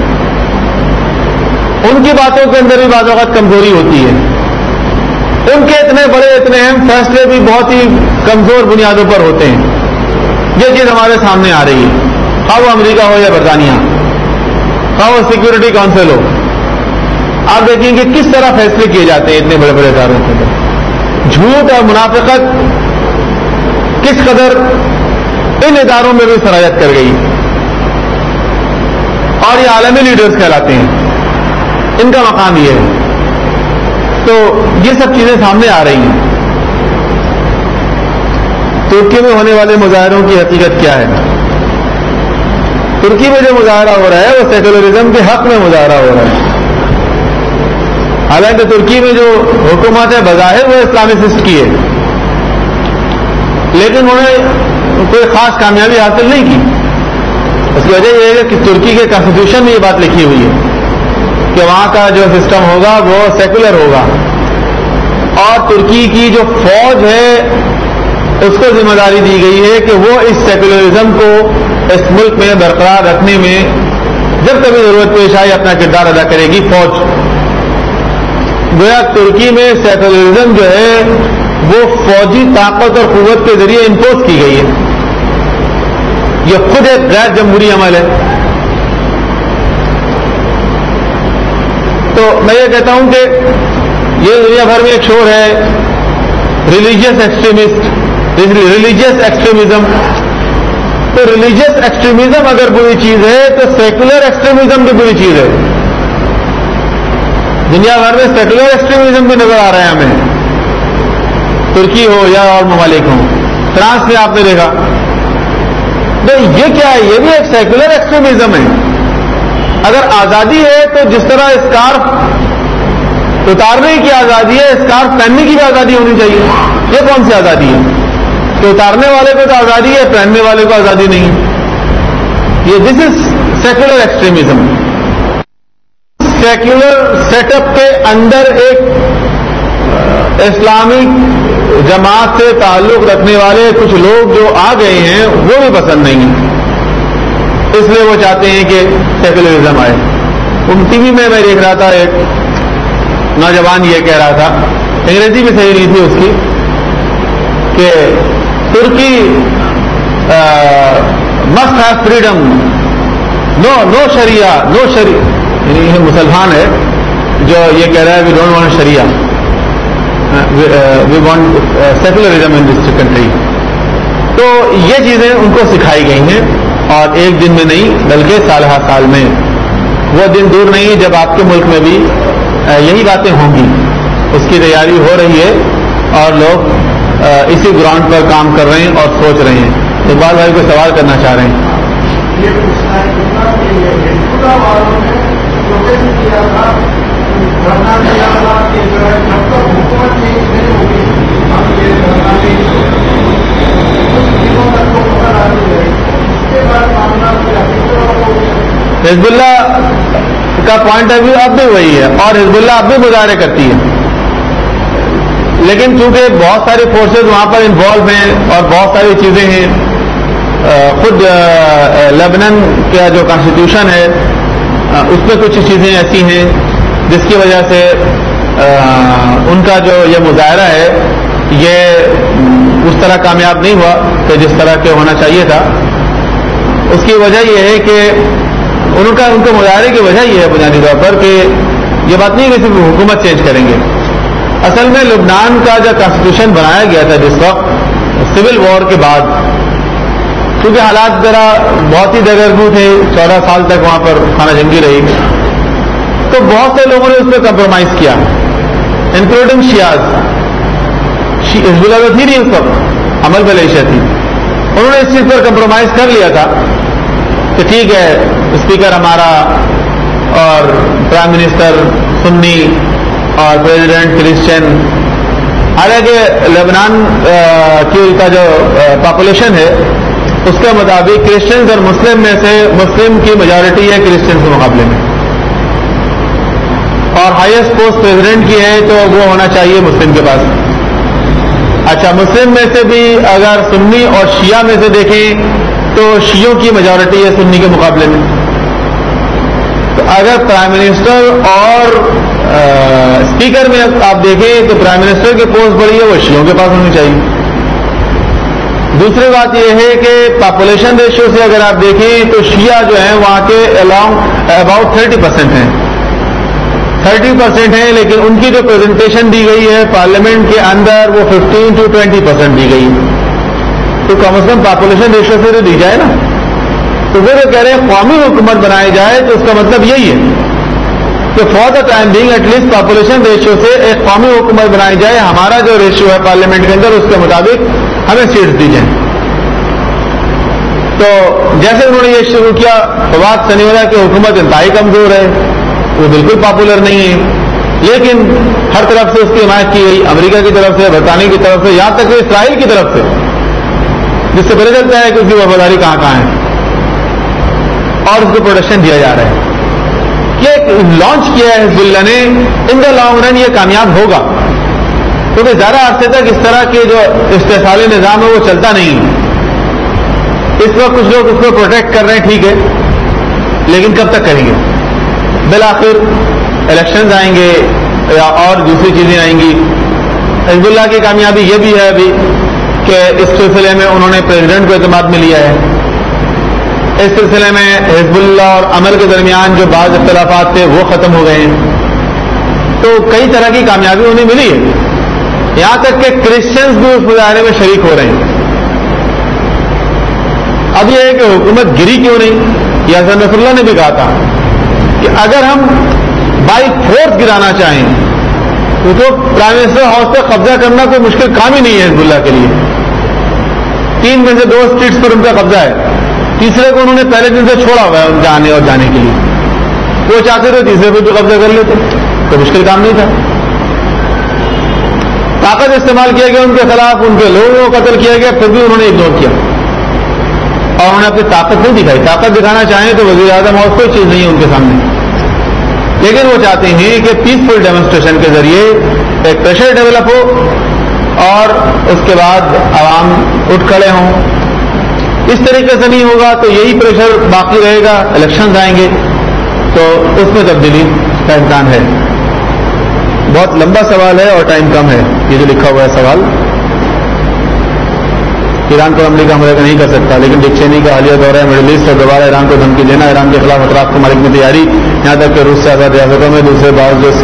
ان کی باتوں کے اندر بھی بعض اوقات کمزوری ہوتی ہے. ان کے اتنے بڑے اتنے اہم فیصلے بھی بہت ہی کمزور بنیادوں پر ہوتے ہیں. یہ چیز ہمارے سامنے آ رہی ہے، خواہ وہ امریکہ ہو یا برطانیہ، خواہ وہ سیکورٹی کونسل ہو. آپ دیکھیں کہ کس طرح فیصلے کیے جاتے ہیں اتنے بڑے بڑے اداروں کے اندر. جھوٹ اور منافقت کس قدر ان اداروں میں بھی سرایت کر گئی، اور یہ عالمی لیڈرز کہلاتے ہیں، ان کا مقام یہ ہے. تو یہ سب چیزیں سامنے آ رہی ہیں. ترکی میں ہونے والے مظاہروں کی حقیقت کیا ہے؟ ترکی میں جو مظاہرہ ہو رہا ہے وہ سیکولرزم کے حق میں مظاہرہ ہو رہا ہے. حالانکہ ترکی میں جو حکومت ہے بظاہر وہ اسلامسٹ کی ہے، لیکن انہوں نے کوئی خاص کامیابی حاصل نہیں کی. اس کی وجہ یہ ہے کہ ترکی کے کانسٹیٹیوشن میں یہ بات لکھی ہوئی ہے کہ وہاں کا جو سسٹم ہوگا وہ سیکولر ہوگا، اور ترکی کی جو فوج ہے اس کو ذمہ داری دی گئی ہے کہ وہ اس سیکولرزم کو اس ملک میں برقرار رکھنے میں جب کبھی ضرورت پیش آئے اپنا کردار ادا کرے گی فوج. گویا ترکی میں سیکولرزم جو ہے وہ فوجی طاقت اور قوت کے ذریعے امپوز کی گئی ہے. یہ خود ایک غیر جمہوری عمل ہے. تو میں یہ کہتا ہوں کہ یہ دنیا بھر میں ایک شور ہے ریلیجیس ایکسٹریمزم. تو ریلیجیس ایکسٹریمزم اگر بری چیز ہے تو سیکولر ایکسٹریمزم بھی بری چیز ہے. دنیا بھر میں سیکولر ایکسٹریمزم بھی نظر آ رہا ہے ہمیں, ترکی ہو یا اور ممالک ہوں. فرانس میں آپ نے دیکھا. تو یہ کیا ہے؟ یہ بھی ایک سیکولر ایکسٹریمزم ہے. اگر آزادی ہے تو جس طرح اسکارف اتارنے کی آزادی ہے, اسکارف پہننے کی بھی آزادی ہونی چاہیے. یہ کون سی آزادی ہے کہ اتارنے والے کو تو آزادی ہے, پہننے والے کو آزادی نہیں؟ یہ this is secular extremism. Secular set up کے اندر ایک اسلامک جماعت سے تعلق رکھنے والے کچھ لوگ جو آ گئے ہیں وہ بھی پسند نہیں ہیں, اس لیے وہ چاہتے ہیں کہ سیکولرزم آئے. ٹی وی میں دیکھ رہا تھا, ایک نوجوان یہ کہہ رہا تھا, انگریزی بھی صحیح نہیں تھی اس کی, کہ Turkey must have freedom, no شریعہ, یعنی یہ مسلمان ہے جو یہ کہہ رہا ہے وی ڈونٹ وانٹ شریعہ, we want secularism in this country. تو یہ چیزیں ان کو سکھائی گئی ہیں, اور ایک دن میں نہیں بلکہ سال ہر سال میں. وہ دن دور نہیں جب آپ کے ملک میں بھی یہی باتیں ہوں گی. اس کی تیاری ہو رہی ہے اور لوگ اسی گراؤنڈ پر کام کر رہے ہیں اور سوچ رہے ہیں. اقبال بھائی کو سوال کرنا چاہ رہے ہیں. حزب اللہ کا پوائنٹ آف ویو اب بھی وہی ہے, اور حزب اللہ اب بھی مظاہرے کرتی ہے, لیکن چونکہ بہت ساری فورسز وہاں پر انوالو ہیں اور بہت ساری چیزیں ہیں. خود لیبنان کا جو کانسٹیٹیوشن ہے اس میں کچھ چیزیں ایسی ہیں جس کی وجہ سے ان کا جو یہ مظاہرہ ہے یہ اس طرح کامیاب نہیں ہوا کہ جس طرح کے ہونا چاہیے تھا. اس کی وجہ یہ ہے کہ ان کے مظاہرے کی وجہ یہ ہے بنیادی طور پر کہ یہ بات نہیں کہ صرف حکومت چینج کریں گے. اصل میں لبنان کا جو کانسٹیٹیوشن بنایا گیا تھا جس وقت سول وار کے بعد, کیونکہ حالات ذرا بہت ہی دگرگو تھے, 14 سال تک وہاں پر خانہ جنگی رہی, تو بہت سے لوگوں نے اس پہ کمپرومائز کیا, انکلوڈنگ شیعز. حزب اللہ تو تھی نہیں اس وقت, عمل ملیشیا تھی. انہوں نے اس چیز پر کمپرومائز کر لیا تھا کہ ٹھیک ہے اسپیکر ہمارا اور پرائم منسٹر سنی اور پریزیڈنٹ کرسچن. حالانکہ لبنان کا جو پاپولیشن ہے اس کے مطابق کرسچنز اور مسلم میں سے مسلم کی میجورٹی ہے کرسچن کے مقابلے میں, اور ہائیسٹ پوسٹ پریزیڈنٹ کی ہے تو وہ ہونا چاہیے مسلم کے پاس. اچھا, مسلم میں سے بھی اگر سنی اور شیعہ میں سے دیکھیں تو شیعوں کی میجورٹی ہے سنی کے مقابلے میں. تو اگر پرائم منسٹر اور اسپیکر میں آپ دیکھیں تو پرائم منسٹر کی پوسٹ بڑی ہے وہ شیعوں کے پاس ہونی چاہیے. دوسری بات یہ ہے کہ پاپولیشن ریشیو سے اگر آپ دیکھیں تو شیعہ جو ہیں وہاں کے اباؤٹ 30% ہیں, 30% ہیں, لیکن ان کی جو پریزنٹیشن دی گئی ہے پارلیمنٹ کے اندر وہ 15 to 20% دی گئی. تو کم از کم پاپولیشن ریشیو سے تو دی جائے نا. تو وہ جو کہہ رہے ہیں قومی حکومت بنائی جائے تو اس کا مطلب یہی ہے کہ for the time being at least population ratio سے ایک قومی حکومت بنائی جائے. ہمارا جو ریشیو ہے پارلیمنٹ کے اندر اس کے مطابق ہمیں سیٹس دی جائیں. تو جیسے انہوں نے یہ شروع کیا فواد سنیولا کی حکومت انتہائی کمزور ہے, وہ بالکل پاپولر نہیں ہے, لیکن ہر طرف سے اس کی حمایت کی گئی, امریکہ کی طرف سے, برطانیہ کی طرف سے, یہاں تک کہ اسرائیل کی طرف سے, جس سے پتہ چلتا ہے کہ اس کی وفاداری کہاں کہاں ہے, اور اس کو پروٹیکشن دیا جا رہا ہے. یہ لانچ کیا ہے حزب اللہ نے, ان دا لانگ رن یہ کامیاب ہوگا, کیونکہ زیادہ عرصے تک اس طرح کے جو استحصالی نظام ہے وہ چلتا نہیں. اس وقت کچھ لوگ اس کو پروٹیکٹ کر رہے ہیں, ٹھیک ہے, لیکن کب تک کریں گے؟ بالآخر الیکشنز آئیں گے یا اور دوسری چیزیں آئیں گی. حزب اللہ کی کامیابی یہ بھی ہے ابھی کہ اس سلسلے میں انہوں نے پریزیڈنٹ کو اعتماد میں لیا ہے. اس سلسلے میں حزب اللہ اور عمل کے درمیان جو بعض اختلافات تھے وہ ختم ہو گئے ہیں. تو کئی طرح کی کامیابی انہیں ملی ہے، یہاں تک کہ کرسچنز بھی اس مظاہرے میں شریک ہو رہے ہیں۔ اب یہ ہے کہ حکومت گری کیوں نہیں؟ یہ حسن نصر اللہ نے بھی کہا تھا کہ اگر ہم بائی فورس گرانا چاہیں تو پرائم منسٹر ہاؤس پہ قبضہ کرنا کوئی مشکل کام ہی نہیں ہے حزب اللہ کے لیے۔ 3 میں سے 2 اسٹریٹس پر ان کا قبضہ ہے، تیسرے کو انہوں نے پہلے دن سے چھوڑا ہوا ہے جانے اور جانے کے لیے۔ وہ چاہتے تھے تیسرے پہ بھی قبضہ کر لیتے، کوئی مشکل کام نہیں تھا۔ طاقت استعمال کیا گیا ان کے خلاف، ان کے لوگوں کو قتل کیا گیا، پھر بھی انہوں نے اگنور کیا اور انہوں نے اپنی طاقت نہیں دکھائی۔ طاقت دکھانا چاہیں تو وزیر اعظم اور کوئی چیز نہیں ہے ان کے سامنے، لیکن وہ چاہتے ہیں کہ پیسفل ڈیمونسٹریشن کے ذریعے ایک پریشر ڈیولپ ہو اور اس کے بعد عوام اٹھ کھڑے ہوں۔ اس طریقے سے نہیں ہوگا تو یہی پریشر باقی رہے گا، الیکشنز آئیں گے تو اس میں تبدیلی کا امکان ہے۔ بہت لمبا سوال ہے اور ٹائم کم ہے، یہ جو لکھا ہوا ہے سوال۔ ایران پر امریکہ حملہ نہیں کر سکتا، لیکن ڈک چینی کا حالیہ دورہ مڈل ایسٹ اور دوبارہ ایران کو دھمکی دینا، ایران کے خلاف اطراف کو مارنے کی تیاری، یہاں تک کہ روس سے آزاد ریاستوں میں دوسرے بعض جو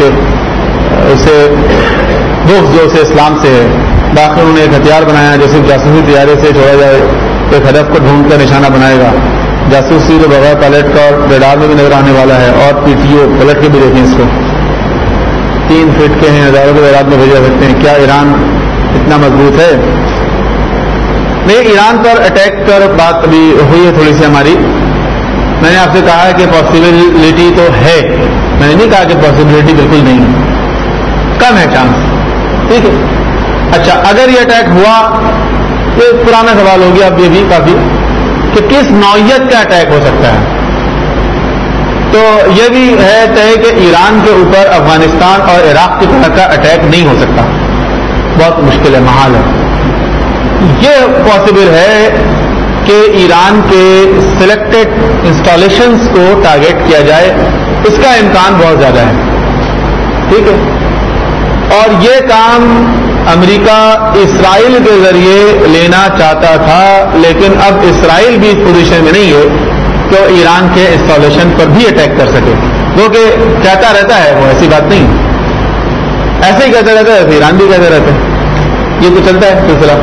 اسے اسلام سے ہے۔ باقی انہوں نے ایک ہتھیار بنایا جو صرف جاسوسی تیاری سے چھوڑا جائے، ایک ہدف کو ڈھونڈ کر نشانہ بنائے گا۔ جاسوسی تو بغیر پائلٹ کا اور ریڈار میں بھی نظر آنے والا ہے، اور پی ٹی او پلٹ کے بھی دیکھیں اس کو۔ 3 فٹ کے ہیں، ہزاروں کے تعداد میں بھیجا سکتے ہیں۔ کیا ایران اتنا مضبوط ہے؟ نہیں، ایران پر اٹیک پر بات ابھی ہوئی ہے تھوڑی سی ہماری۔ میں نے آپ سے کہا ہے کہ پاسبلٹی تو ہے، میں نے نہیں کہا کہ پاسبلٹی بالکل نہیں ہے، کم ہے چانس، ٹھیک ہے۔ اچھا، اگر یہ اٹیک ہوا، یہ پرانا سوال ہو گیا اب یہ بھی کافی، کہ کس نوعیت کا اٹیک ہو سکتا ہے۔ تو یہ بھی ہے طے کہ ایران کے اوپر افغانستان اور عراق کی طرح کا اٹیک نہیں ہو سکتا، بہت مشکل ہے، محال ہے۔ یہ پاسبل ہے کہ ایران کے سلیکٹڈ انسٹالیشنز کو ٹارگیٹ کیا جائے، اس کا امکان بہت زیادہ ہے، ٹھیک ہے۔ اور یہ کام امریکہ اسرائیل کے ذریعے لینا چاہتا تھا، لیکن اب اسرائیل بھی اس پوزیشن میں نہیں ہے کہ ایران کے انسٹالیشن پر بھی اٹیک کر سکے، جو کہ کہتا رہتا ہے، وہ ایسی بات نہیں، ایسے ہی کہتا رہتا ہے، ایسے ایران بھی کہتا رہتا ہے، یہ تو چلتا ہے سلسلہ۔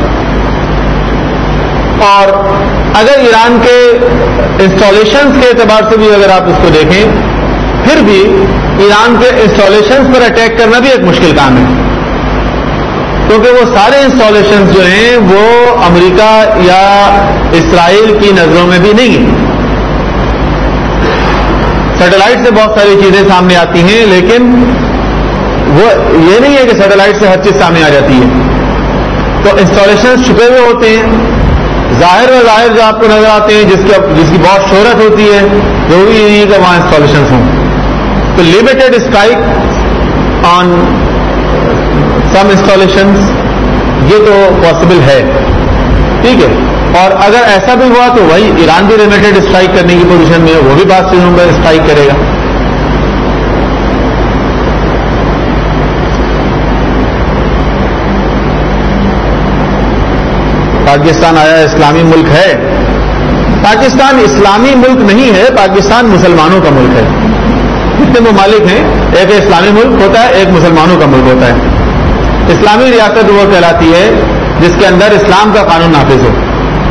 اور اگر ایران کے انسٹالیشنز کے اعتبار سے بھی اگر آپ اس کو دیکھیں، پھر بھی ایران کے انسٹالیشنز پر اٹیک کرنا بھی ایک مشکل کام ہے، کیونکہ وہ سارے انسٹالیشنز جو ہیں وہ امریکہ یا اسرائیل کی نظروں میں بھی نہیں ہیں۔ سیٹلائٹ سے بہت ساری چیزیں سامنے آتی ہیں، لیکن وہ یہ نہیں ہے کہ سیٹلائٹ سے ہر چیز سامنے آ جاتی ہے، تو انسٹالیشنز چھپے ہوئے ہوتے ہیں، ظاہر جو آپ کو نظر آتے ہیں، جس کی بہت شہرت ہوتی ہے، ضروری نہیں ہے کہ وہاں انسٹالیشنز ہوں۔ تو limited strike on some installations, یہ تو پاسبل ہے، ٹھیک ہے۔ اور اگر ایسا بھی ہوا تو وہی ایران بھی لمیٹڈ اسٹرائک کرنے کی پوزیشن میں ہے، وہ بھی بعض چیزوں پر اسٹرائک کرے گا۔ پاکستان آیا اسلامی ملک ہے؟ پاکستان اسلامی ملک نہیں ہے، پاکستان مسلمانوں کا ملک ہے۔ جتنے ممالک ہیں، ایک اسلامی ملک ہوتا ہے، ایک مسلمانوں کا ملک ہوتا ہے۔ اسلامی ریاست وہ کہلاتی ہے جس کے اندر اسلام کا قانون نافذ ہو،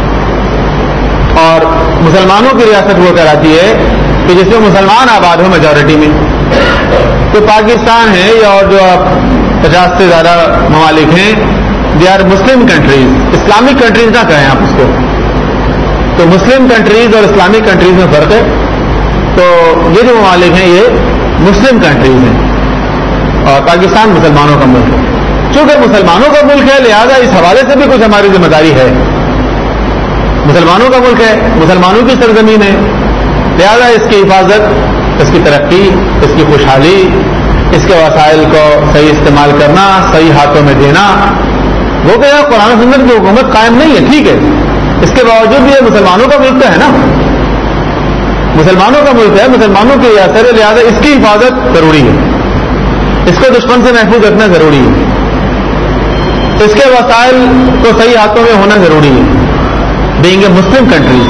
اور مسلمانوں کی ریاست وہ کہلاتی ہے کہ جس میں مسلمان آباد ہو میجورٹی میں۔ تو پاکستان ہے یا اور جو 50 سے زیادہ ممالک ہیں، they are Muslim countries, Islamic countries نہ کہیں آپ اس کو۔ تو مسلم کنٹریز اور اسلامک کنٹریز میں فرق ہے۔ تو یہ جو ممالک ہیں یہ مسلم کنٹریز ہیں، اور پاکستان مسلمانوں کا ملک ہے۔ چونکہ مسلمانوں کا ملک ہے، لہذا اس حوالے سے بھی کچھ ہماری ذمہ داری ہے۔ مسلمانوں کا ملک ہے، مسلمانوں کی سرزمین ہے، لہذا اس کی حفاظت، اس کی ترقی، اس کی خوشحالی، اس کے وسائل کو صحیح استعمال کرنا، صحیح ہاتھوں میں دینا، وہ کہ قرآن و سنت کی حکومت قائم نہیں ہے، ٹھیک ہے، اس کے باوجود بھی یہ مسلمانوں کا ملک ہے نا، مسلمانوں کا ملک ہے، مسلمانوں کی ریاست ہے، لہذا اس کی حفاظت ضروری ہے، اس کو دشمن سے محفوظ رکھنا ضروری ہے، اس کے وسائل کو صحیح ہاتھوں میں ہونا ضروری ہے۔ بینگ اے مسلم کنٹریز،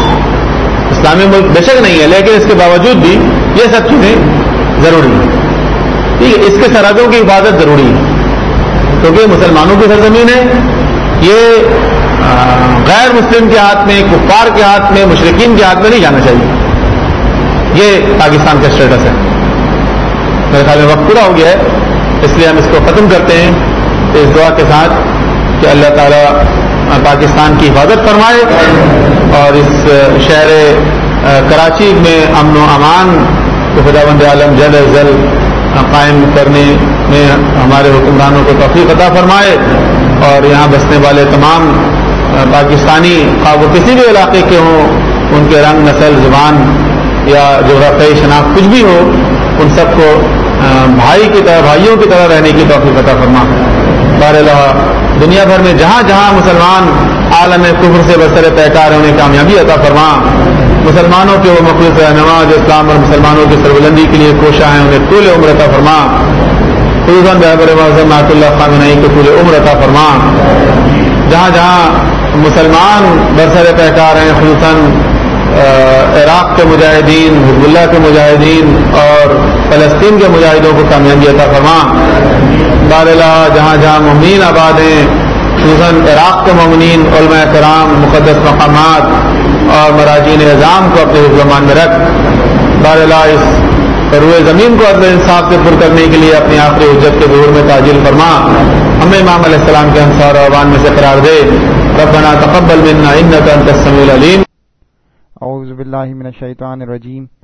اسلامی ملک بے شک نہیں ہے، لیکن اس کے باوجود بھی یہ سب چیزیں ضروری ہیں۔ ٹھیک ہے، اس کے سرحدوں کی حفاظت ضروری ہے، کیونکہ مسلمانوں کی سرزمین ہے، یہ غیر مسلم کے ہاتھ میں، کفار کے ہاتھ میں، مشرکین کے ہاتھ میں نہیں جانا چاہیے. یہ پاکستان کا اسٹیٹس ہے. میرے خیال میں وقت پورا ہو گیا ہے، اس لیے ہم اس کو ختم کرتے ہیں اس دعا کے ساتھ کہ اللہ تعالیٰ پاکستان کی حفاظت فرمائے اور اس شہر کراچی میں امن و امان کو خداوند عالم جل از جل قائم کرنے میں ہمارے حکمرانوں کو توفیق عطا فرمائے، اور یہاں بسنے والے تمام پاکستانی خواہ وہ کسی بھی علاقے کے ہوں، ان کے رنگ، نسل، زبان یا جغرافیائی شناخت کچھ بھی ہو، ان سب کو بھائی کی طرح، بھائیوں کی طرح رہنے کی توفیق عطا فرما. بہرحال دنیا بھر میں جہاں جہاں مسلمان عالم کفر سے برسر پیکار ہونے کامیابی عطا فرما. مسلمانوں کے وہ مخلص رہنما جو اسلام اور مسلمانوں کی سربلندی کے لیے کوشاں ہیں، انہیں طول عمر عطا فرما. خصوصاً رہبر معظم آیت اللہ خان نئی کو طول عمر عطا فرما. جہاں جہاں مسلمان برسر پیکار ہیں، خصوصاً عراق کے مجاہدین، حزب اللہ کے مجاہدین اور فلسطین کے مجاہدوں کو کامیابی عطا فرما. باراللہ جہاں جہاں مومنین آباد ہیں، خصوصاً عراق کے مومنین، علماء کرام، مقدس مقامات اور مراجعین اعظام کو اپنے حفظ و امان میں رکھ. باراللہ اس روئے زمین کو عدل انصاف سے پر کرنے کے لیے اپنی آخری حجت کے ظہور میں تعجیل فرما. ہمیں امام علیہ السلام کے انصار و اوان میں سے قرار دے. ربنا تقبل منا انک انت السمیع العلیم. اعوذ باللہ من الشیطان الرجیم.